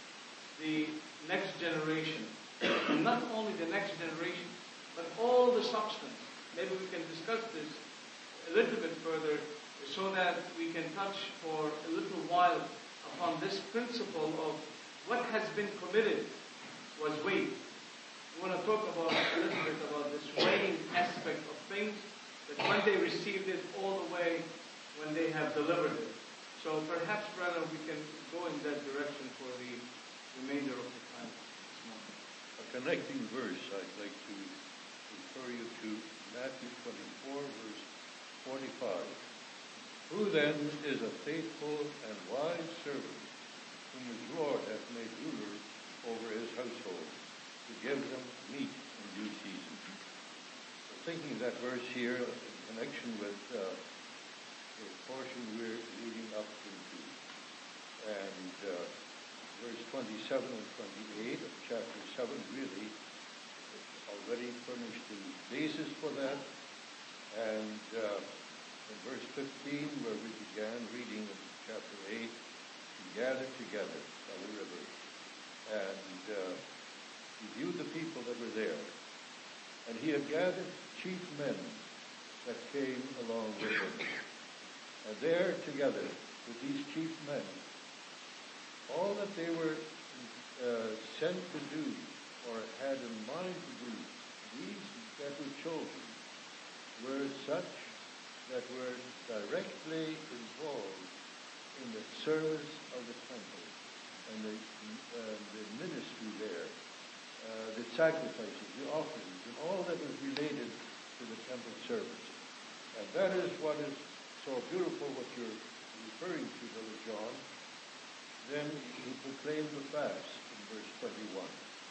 the next generation, and not only the next generation, but all the substance. Maybe we can discuss this a little bit further, so that we can touch for a little while upon this principle of what has been committed was weight. We want to talk about a little bit about this weighing aspect of things, that when they received it, all the way when they have delivered it. So perhaps, brother, we can go in that direction for the remainder of the time this morning. A connecting verse I'd like to refer you to, Matthew 24, verse 45. Who then is a faithful and wise servant, whom his Lord hath made ruler over his household, to give them meat in due season? So thinking that verse here in connection with the portion we're reading up into. And verse 27 and 28 of chapter 7 really already furnished the basis for that. And in verse 15, where we began reading in chapter 8, he gathered together by the river. And he viewed the people that were there. And he had gathered chief men that came along with him. And there together with these chief men, all that they were sent to do or had in mind to do, these that were chosen were such that were directly involved in the service of the temple and the ministry there, the sacrifices, the offerings, and all that was related to the temple service. And that is what is so beautiful, what you're referring to, Brother John. Then he proclaimed the fast in verse 21.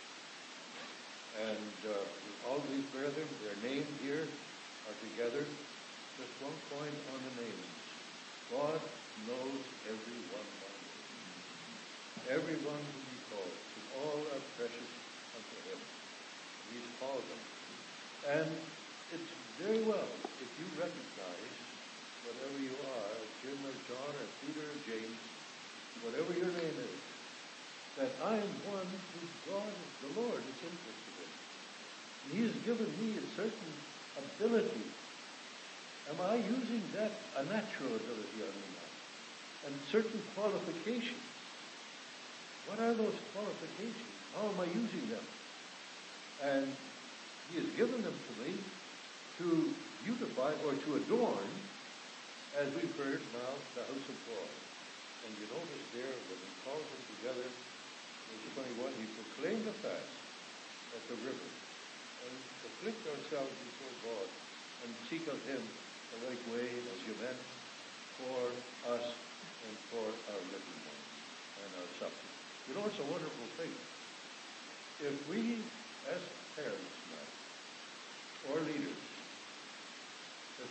And all these brethren, their names here are together. Just one point on the names. God knows everyone by name. Everyone whom he calls, and all are precious unto him. He's called them. And it's very well if you recognize, whatever you are, Jim or John or Peter or James, whatever your name is, that I am one who God, the Lord, is interested in. And he has given me a certain ability. Am I using that, a natural ability on me now? And certain qualifications. What are those qualifications? How am I using them? And he has given them to me to beautify or to adorn, as we've heard now, the house of God. And you notice there, when he calls them together, verse 21, he proclaimed the fast at the river, and afflict ourselves before God, and seek of him the right way, as you meant, for us and for our living ones and our suffering. You know, it's a wonderful thing. If we, as parents now, or leaders, if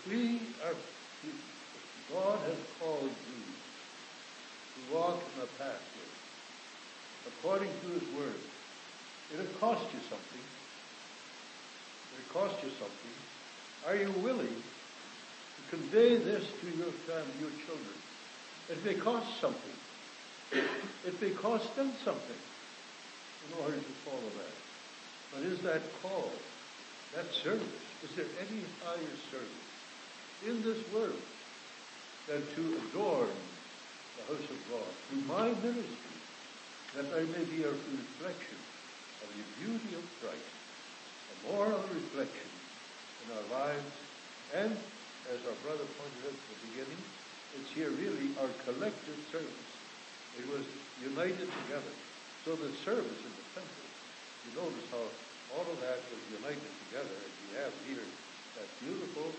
God has called you to walk in the pathway according to his word, it'll cost you something. It'll cost you something. Are you willing to convey this to your family, your children? It may cost something. It may cost them something in order to follow that. But is that call, that service, is there any higher service in this world than to adorn the house of God through my ministry, that I may be a reflection of the beauty of Christ, a moral reflection in our lives, and as our brother pointed out at the beginning, it's here really our collective service. It was united together. So the service in the temple, you notice how all of that was united together, and you have here that beautiful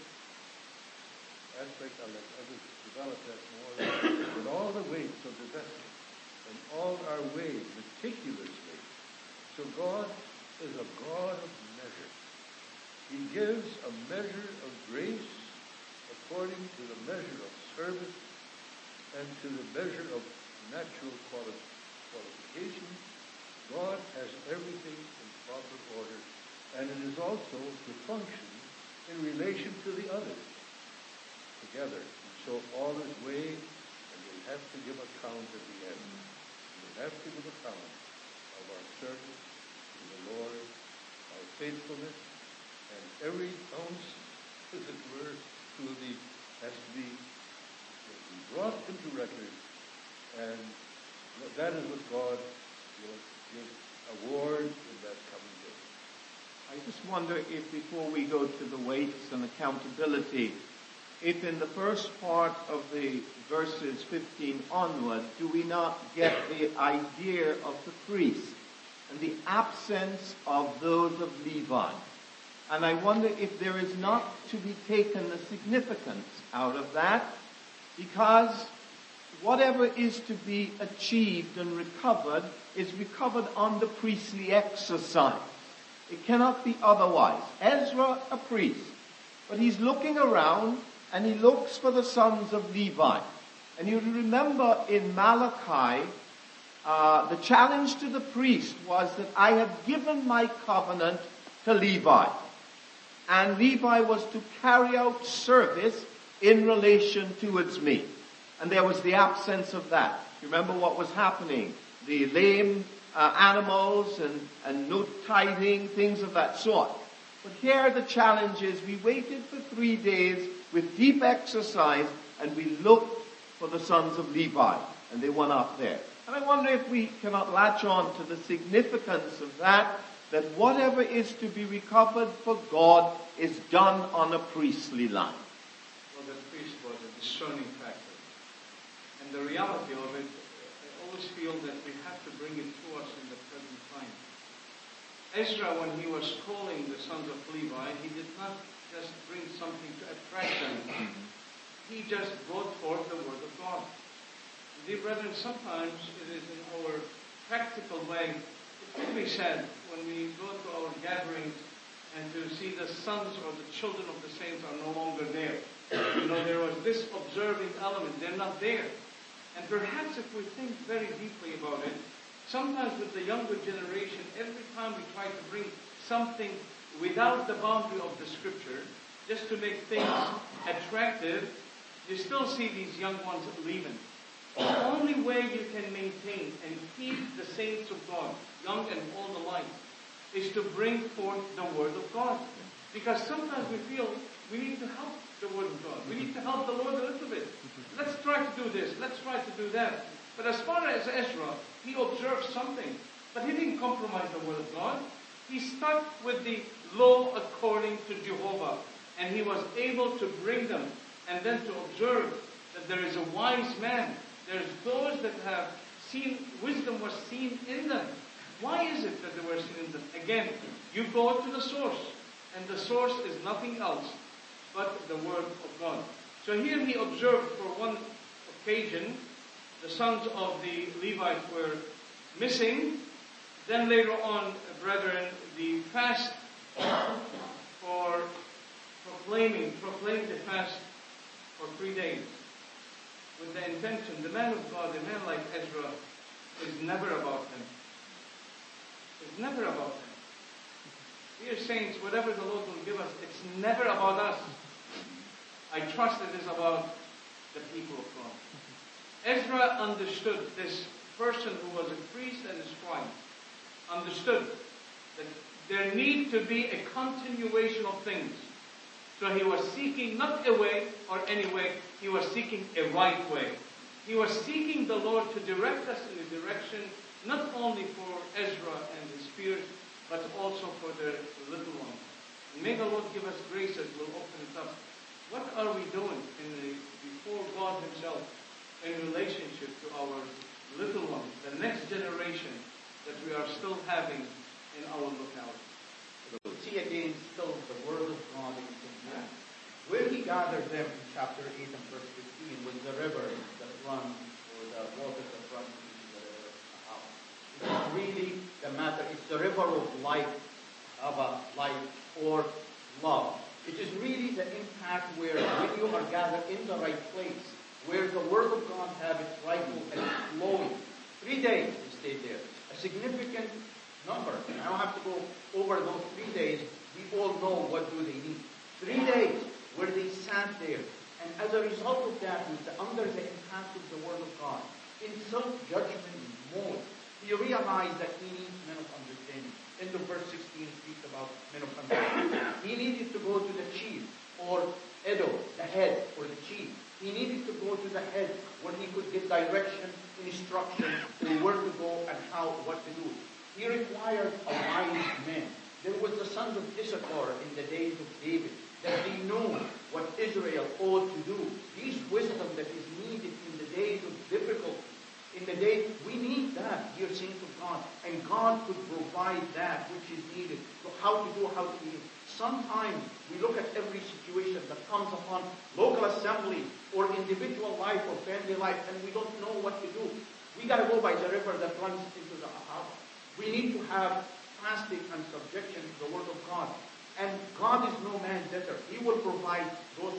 aspect. I'll let others develop that more. With all the weights of the vessel, and all our ways meticulously. So God is a God of measure. He gives a measure of grace according to the measure of service and to the measure of natural qualification. God has everything in proper order, and it is also to function in relation to the others together. And so all is weighed, and we have to give account at the end. We have to give account of our service to the Lord, our faithfulness, and every ounce, as it were, has to be brought into record, and that is what God will give award in that coming day. I just wonder if before we go to the weights and accountability, if in the first part of the verses 15 onward, do we not get the idea of the priest and the absence of those of Levi? And I wonder if there is not to be taken the significance out of that, because whatever is to be achieved and recovered is recovered on the priestly exercise. It cannot be otherwise. Ezra, a priest, but he's looking around and he looks for the sons of Levi. And you remember in Malachi, the challenge to the priest was that I had given my covenant to Levi. And Levi was to carry out service in relation towards me. And there was the absence of that. You remember what was happening? The lame animals and no tithing, things of that sort. But here the challenge is we waited for 3 days with deep exercise and we looked for the sons of Levi. And they went up there. And I wonder if we cannot latch on to the significance of that whatever is to be recovered for God is done on a priestly line. Well, the priest was a discerning factor. And the reality of it, I always feel that we have to bring it to us in the present time. Ezra, when he was calling the sons of Levi, he did not just bring something to attract them. He just brought forth the word of God. And dear brethren, sometimes it is in our practical way. It could be said when we go to our gatherings and to see the sons or the children of the saints are no longer there. There was this observing element. They're not there. And perhaps if we think very deeply about it, sometimes with the younger generation, every time we try to bring something without the boundary of the Scripture, just to make things attractive, you still see these young ones leaving. The only way you can maintain and keep the saints of God, young and old alike, is to bring forth the Word of God. Because sometimes we feel we need to help the Word of God. We need to help the Lord a little bit. Let's try to do this. Let's try to do that. But as far as Ezra, he observed something. But he didn't compromise the Word of God. He stuck with the law according to Jehovah. And he was able to bring them and then to observe that there is a wise man. There's those that have seen, wisdom was seen in them. Why is it that they were seen in them? Again, you go to the source. And the source is nothing else but the Word of God. So here he observed for one occasion, the sons of the Levites were missing. Then later on, brethren, the fast for proclaim the fast for 3 days. With the intention, the man of God, a man like Ezra, is never about him. It's never about him. Dear saints, whatever the Lord will give us, it's never about us. I trust it is about the people of God. Ezra understood, this person who was a priest and a scribe, understood that there need to be a continuation of things. So he was seeking not a way or any way, he was seeking a right way. He was seeking the Lord to direct us in the direction not only for Ezra and his peers, but also for the little ones. And may the Lord give us grace as we'll open it up. What are we doing before God Himself in relationship to our little ones, the next generation that we are still having in our locality? See again, still the word of God in St. Where he gathered them in chapter 8 and verse 15 was the river that runs, or the water that runs into the river Ahava. It's really the matter. It's the river of life, life or love. It is really the impact where when you are gathered in the right place, where the Word of God have its rightful and flowing. 3 days we stayed there. A significant number. And I don't have to go over those 3 days. We all know what do they need. 3 days where they sat there. And as a result of that, under the impact of the Word of God, in self-judgment mode, he realized that he needs men of understanding. End of verse 16 speaks about men of understanding. He needed to go to the chief, or Edo, the head, or the chief. He needed to go to the head where he could get direction, instruction, on where to go and what to do. He required a wise man. There was the sons of Issachar in the days of David, that they knew what Israel ought to do. This wisdom that is needed in the days of difficulty. In the day, we need that, dear saints of God. And God could provide that which is needed. So how to do, how to live. Sometimes we look at every situation that comes upon local assembly or individual life or family life and we don't know what to do. We got to go by the river that runs into the Ahava. We need to have fasting and subjection to the Word of God. And God is no man debtor. He will provide those who need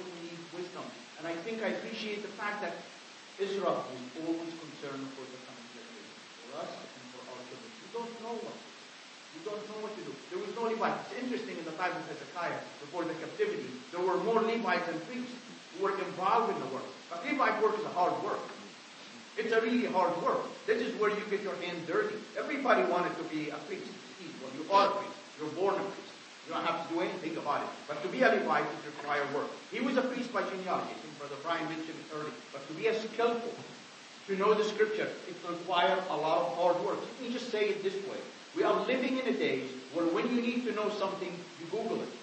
wisdom. And I think I appreciate the fact that Israel was always concerned for the coming generation, for us and for our children. You don't know what to do. You don't know what to do. There was no Levites. It's interesting in the time of Hezekiah, before the captivity, there were more Levites than priests who were involved in the work. But Levite work is a hard work. It's a really hard work. This is where you get your hands dirty. Everybody wanted to be a priest. Well, you are a priest. You're born a priest. You don't have to do anything about it. But to be a Levite is require work. He was a priest by genealogy. I think Brother Brian mentioned it earlier. But to be a skillful, to know the scripture, it requires a lot of hard work. Let me just say it this way. We are living in a days where when you need to know something, you Google it.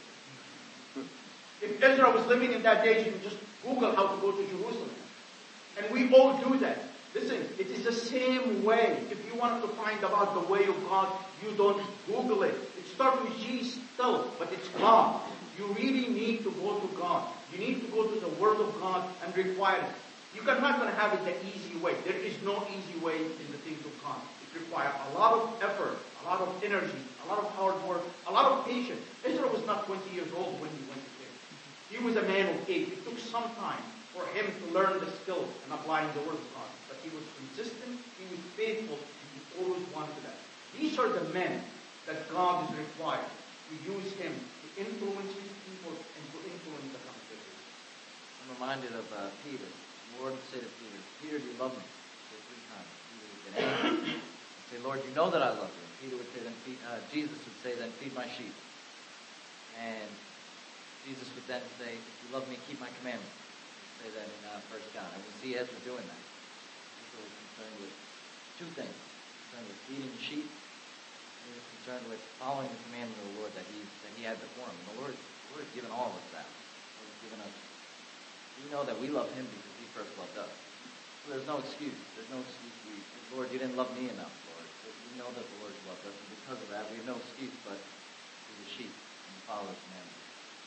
If Ezra was living in that days, you can just Google how to go to Jerusalem. And we all do that. Listen, it is the same way. If you want to find about the way of God, you don't Google it. It starts with G still, but it's God. You really need to go to God. You need to go to the Word of God and require it. You're not going to have it the easy way. There is no easy way in the things of God. It requires a lot of effort, a lot of energy, a lot of hard work, a lot of patience. Israel was not 20 years old when he went to Egypt. He was a man of 8. It took some time for him to learn the skills and applying the Word of God. But he was consistent, he was faithful, and he always wanted that. These are the men that God is required to use him to influence his people and to influence the congregation. I'm reminded of Peter. The Lord would say to Peter, Peter, do you love me? Say 3 times. Peter would get angry. He'd say, Lord, you know that I love you. And Peter would say, Jesus would say, then feed my sheep. And Jesus would then say, if you love me, keep my commandments. He'd say that in 1 John. And we see Ezra doing that. Ezra was concerned with 2 things. Concerned with feeding the sheep. He was concerned with following the commandment of the Lord that he had before him. And the Lord has given all of us that. The Lord has given us. We know that we love him because he first loved us. So there's no excuse. There's no excuse. Lord, you didn't love me enough, Lord. We know that the Lord loved us. And because of that, we have no excuse but to the sheep and follow his commandments.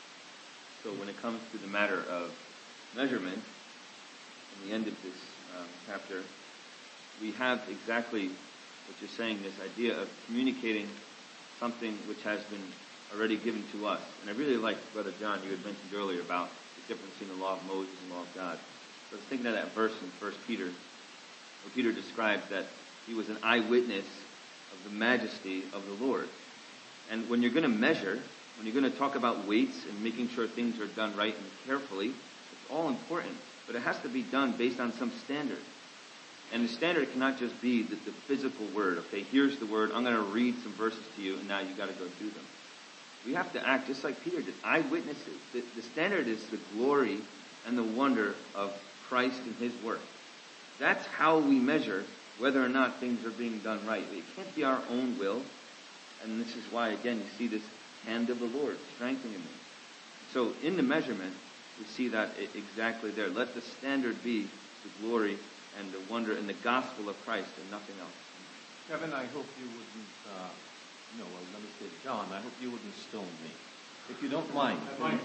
So when it comes to the matter of measurement, in the end of this chapter, we have exactly what you're saying, this idea of communicating something which has been already given to us. And I really like, Brother John, you had mentioned earlier about the difference between the law of Moses and the law of God. So I was thinking of that verse in 1 Peter, where Peter describes that he was an eyewitness of the majesty of the Lord. And when you're going to measure, when you're going to talk about weights and making sure things are done right and carefully, it's all important. But it has to be done based on some standard. And the standard cannot just be the physical word. Okay, here's the word. I'm going to read some verses to you, and now you got to go do them. We have to act just like Peter did. Eyewitnesses. The standard is the glory and the wonder of Christ and his work. That's how we measure whether or not things are being done right. It can't be our own will. And this is why, again, you see this hand of the Lord strengthening me. So in the measurement, we see that exactly there. Let the standard be the glory and the wonder and the gospel of Christ and nothing else. Kevin, I hope you wouldn't, let me say John, I hope you wouldn't stone me. If you don't mind.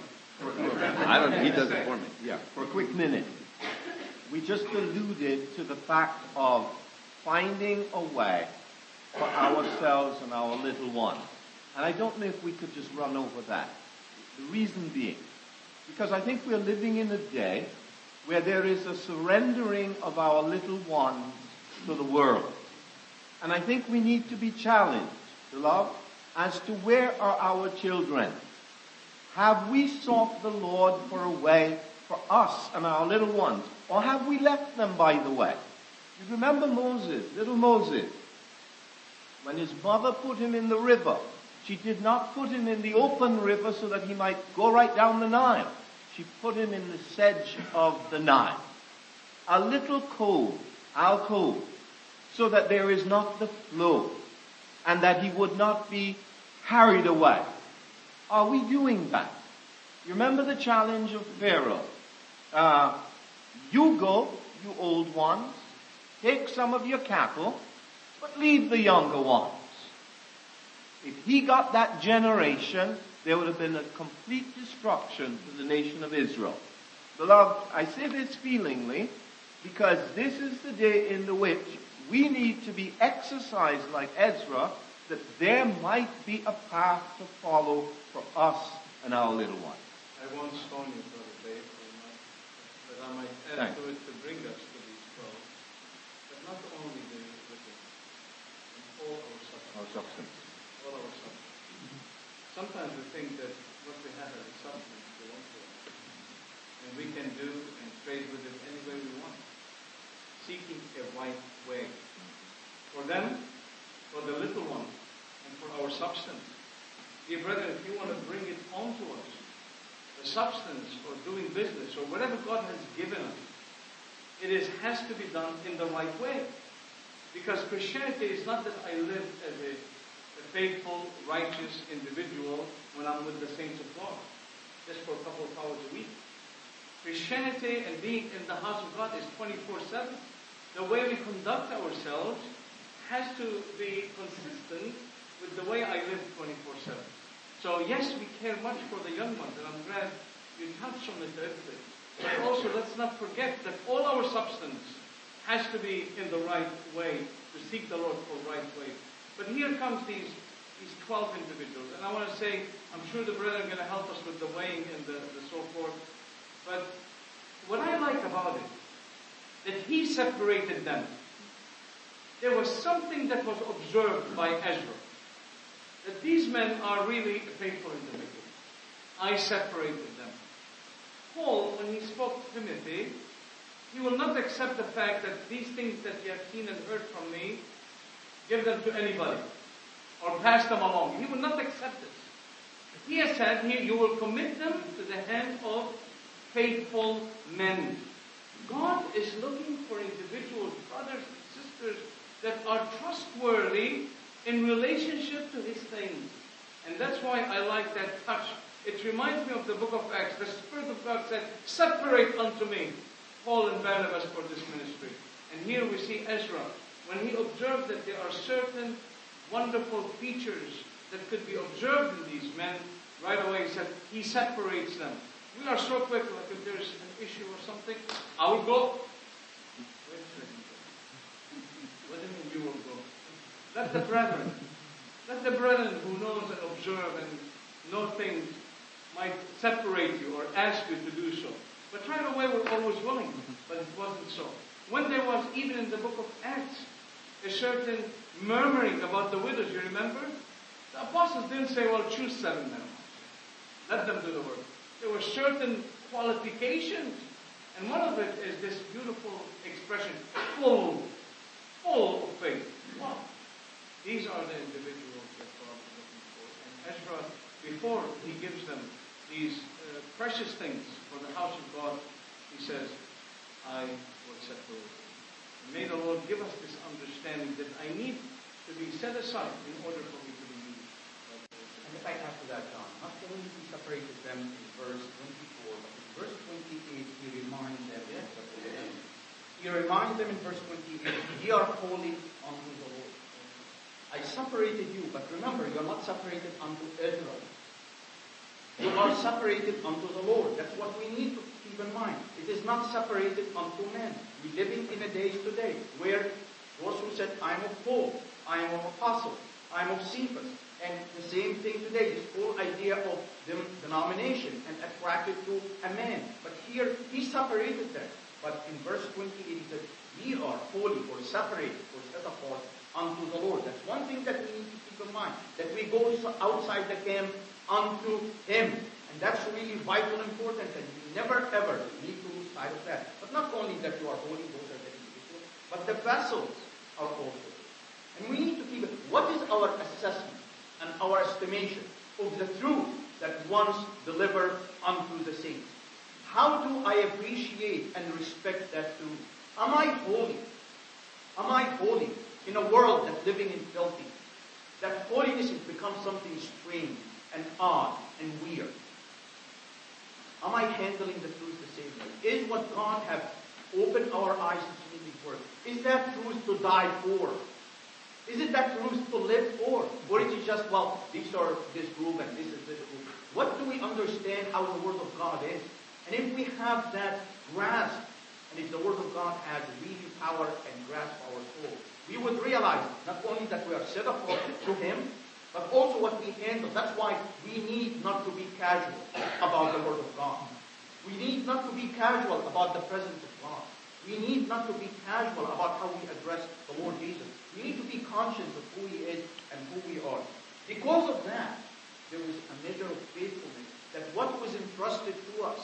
He does it for me. Yeah, for a quick minute. We just alluded to the fact of finding a way for ourselves and our little ones. And I don't know if we could just run over that. The reason being, because I think we're living in a day where there is a surrendering of our little ones to the world. And I think we need to be challenged, beloved, as to where are our children? Have we sought the Lord for a way for us and our little ones? Or have we left them by the way? You remember Moses, little Moses, when his mother put him in the river, she did not put him in the open river so that he might go right down the Nile. She put him in the sedge of the Nile. A little cove, alcove, so that there is not the flow and that he would not be carried away. Are we doing that? You remember the challenge of Pharaoh. You go, you old ones, take some of your cattle, but leave the younger ones. If he got that generation, there would have been a complete destruction to the nation of Israel. Beloved, I say this feelingly because this is the day in which we need to be exercised like Ezra, that there might be a path to follow for us and our little ones. I won't stone you, Brother Dave, for not that I might add to it to bring us to these 12, but not only the wicked, and all our substance. All our substance. Sometimes we think that what we have as a substance belongs to us, and we can do and trade with it any way we want, seeking a right way. For them, for the little one, and for our substance. Dear brethren, if you want to bring it onto us, the substance or doing business or whatever God has given us, it has to be done in the right way. Because Christianity is not that I live as a faithful, righteous individual when I'm with the saints of God, just for a couple of hours a week. Christianity and being in the house of God is 24/7. The way we conduct ourselves has to be consistent with the way I live 24/7. So yes, we care much for the young ones, and I'm glad you touched on it earlier. But also, let's not forget that all our substance has to be in the right way, to seek the Lord for right way. But here comes these 12 individuals, and I want to say, I'm sure the brethren are going to help us with the weighing and the so forth. But what I like about it, that he separated them. There was something that was observed by Ezra, that these men are really faithful individuals. I separated them. Paul, when he spoke to Timothy, he will not accept the fact that these things that you have seen and heard from me, give them to anybody or pass them along. He will not accept this. He has said here, you will commit them to the hand of faithful men. God is looking for individuals, brothers and sisters, that are trustworthy in relationship to His things. And that's why I like that touch. It reminds me of the book of Acts. The Spirit of God said, separate unto me Paul and Barnabas for this ministry. And here we see Ezra. When he observed that there are certain wonderful features that could be observed in these men, right away he said, he separates them. We are so quick, like if there's an issue or something, I will go. Wait a second. What do you mean you will go? Let the brethren who knows and observe and know things might separate you or ask you to do so. But right away we're always willing, but it wasn't so. When there was, even in the book of Acts, a certain murmuring about the widows, you remember? The apostles didn't say, well, choose 7 men. Let them do the work. There were certain qualifications. And one of it is this beautiful expression, full of faith. Wow. These are the individuals that God is looking for. And Ezra, before he gives them these precious things for the house of God, he says, I will separate them. And may the Lord give us this understanding that I need to be set aside in order for me to be used. And if I add to that, John, not only he separated them in verse 24, but in verse 28, he reminds them of what they did. He reminds them in verse 28, ye are holy unto the Lord. I separated you, but remember, you are not separated unto Israel. You are separated unto the Lord. That's what we need to keep in mind. It is not separated unto men. We're living in a day today where those who said, I am of Paul, I am of Apostle, I am of Cephas, and the same thing today, this whole idea of denomination and attracted to a man. But here, he separated them. But in verse 28, he said, we are holy or separated or set apart unto the Lord. That's one thing that we need to keep in mind, that we go outside the camp unto Him. And that's really vital and important, and we never ever need to lose sight of that. But not only that you are holy, those are the individuals, but the vessels are also. And we need to keep it. What is our assessment and our estimation of the truth that once delivered unto the saints? How do I appreciate and respect that truth? Am I holy? Am I holy in a world that's living in filthy? That holiness has become something strange and odd and weird. Am I handling the truth the same way? Is what God has opened our eyes to see in His Word? Is that truth to die for? Is it that truth to live for? Or is it just, well, these are this group and this is this group? What do we understand how the Word of God is? And if we have that grasp, and if the Word of God has really power and grasp our soul, we would realize not only that we are set apart to Him, but also what we handle. That's why we need not to be casual about the Word of God. We need not to be casual about the presence of God. We need not to be casual about how we address the Lord Jesus. We need to be conscious of who He is and who we are. Because of that, there is a measure of faithfulness that what was entrusted to us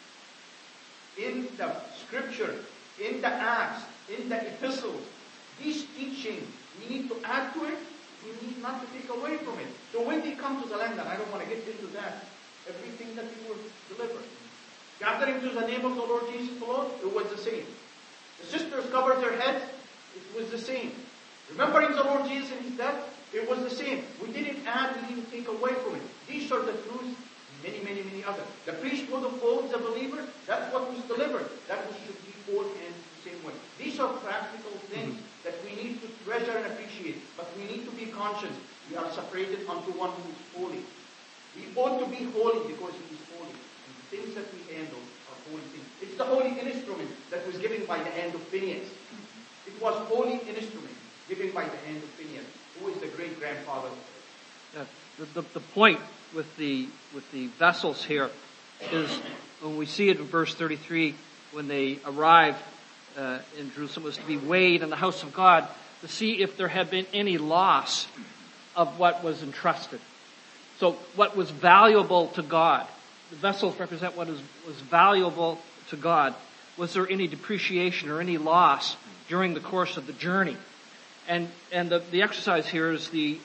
in the Scripture, in the Acts, in the epistles, these teachings, we need to add to it. We need not to take away from it. So when they come to the land, and I don't want to get into that, everything that we were delivered. Gathering to the name of the Lord Jesus the Lord, it was the same. The sisters covered their heads, it was the same. Remembering the Lord Jesus and His death, it was the same. We didn't add, we didn't take away from it. These are the truths, many, many, many others. The priesthood of all the believer, that's what was delivered. That should be all in the same way. These are practical things that we need to treasure and appreciate. But we need to be conscious. We are separated unto one who is holy. We ought to be holy because He is holy. And the things that we handle are holy things. It's the holy instrument that was given by the hand of Phineas. It was holy instrument given by the hand of Phineas, who is the great-grandfather. The point with the vessels here is when we see it in verse 33, when they arrived in Jerusalem, was to be weighed in the house of God to see if there had been any loss of what was entrusted. So what was valuable to God. The vessels represent what was valuable to God. Was there any depreciation or any loss during the course of the journey? And the exercise here is the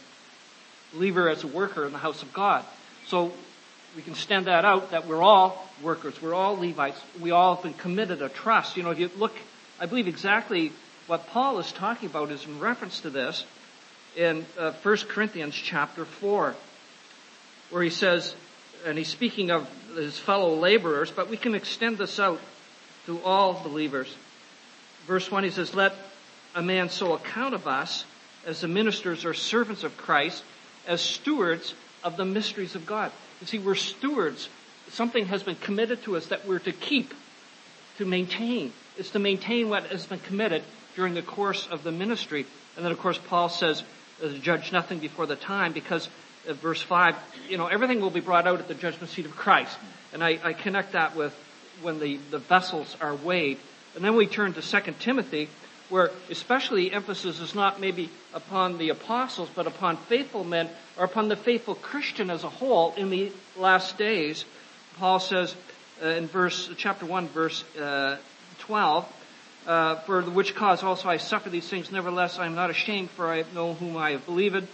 believer as a worker in the house of God. So we can stand that out, that we're all workers, we're all Levites, we all have been committed a trust. You know, if you look, I believe exactly what Paul is talking about is in reference to this in 1 Corinthians chapter 4, where he says, and he's speaking of his fellow laborers, but we can extend this out to all believers. Verse 1, he says, let a man so account of us as the ministers or servants of Christ, as stewards of the mysteries of God. You see, we're stewards. Something has been committed to us that we're to keep, to maintain. It's to maintain what has been committed during the course of the ministry. And then, of course, Paul says, judge nothing before the time, because verse 5, everything will be brought out at the judgment seat of Christ. And I connect that with when the vessels are weighed. And then we turn to 2 Timothy, where especially emphasis is not maybe upon the apostles, but upon faithful men, or upon the faithful Christian as a whole in the last days. Paul says in chapter 1, verse 12, for the which cause also I suffer these things, nevertheless I am not ashamed, for I know whom I have believed.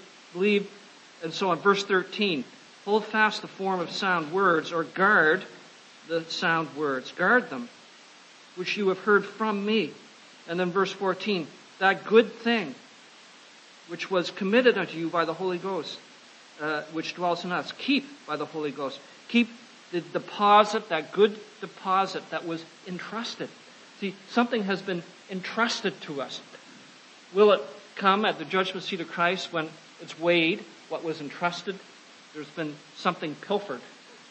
And so on, verse 13, hold fast the form of sound words, or guard the sound words. Guard them, which you have heard from me. And then verse 14, that good thing which was committed unto you by the Holy Ghost, which dwells in us, keep by the Holy Ghost. Keep the deposit, that good deposit that was entrusted. See, something has been entrusted to us. Will it come at the judgment seat of Christ when it's weighed, what was entrusted? There's been something pilfered,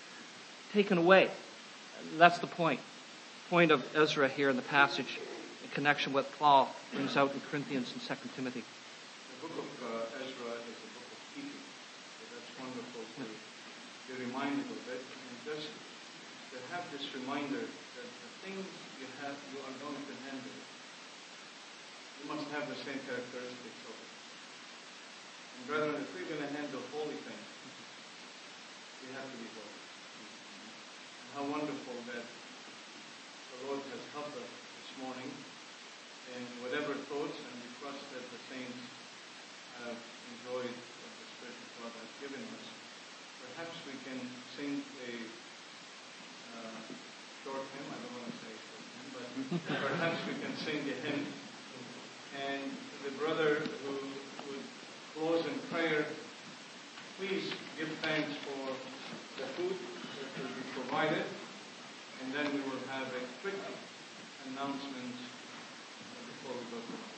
taken away. That's the point. Point of Ezra here in the passage, in connection with what Paul brings out in Corinthians and 2 Timothy. The book of Ezra is a book of keeping. So that's wonderful to be reminded of it. And just to have this reminder that the things you are going to handle, you must have the same characteristics of it. And brethren, if we're going to handle holy things, we have to be holy. And how wonderful that the Lord has helped us this morning in whatever thoughts, and we trust that the saints have enjoyed what the Spirit of God has given us. Perhaps we can sing a short hymn. I don't want to say short hymn, but perhaps we can sing a hymn. And the brother who would close in prayer, please give thanks for the food that will be provided, and then we will have a quick announcement before we go to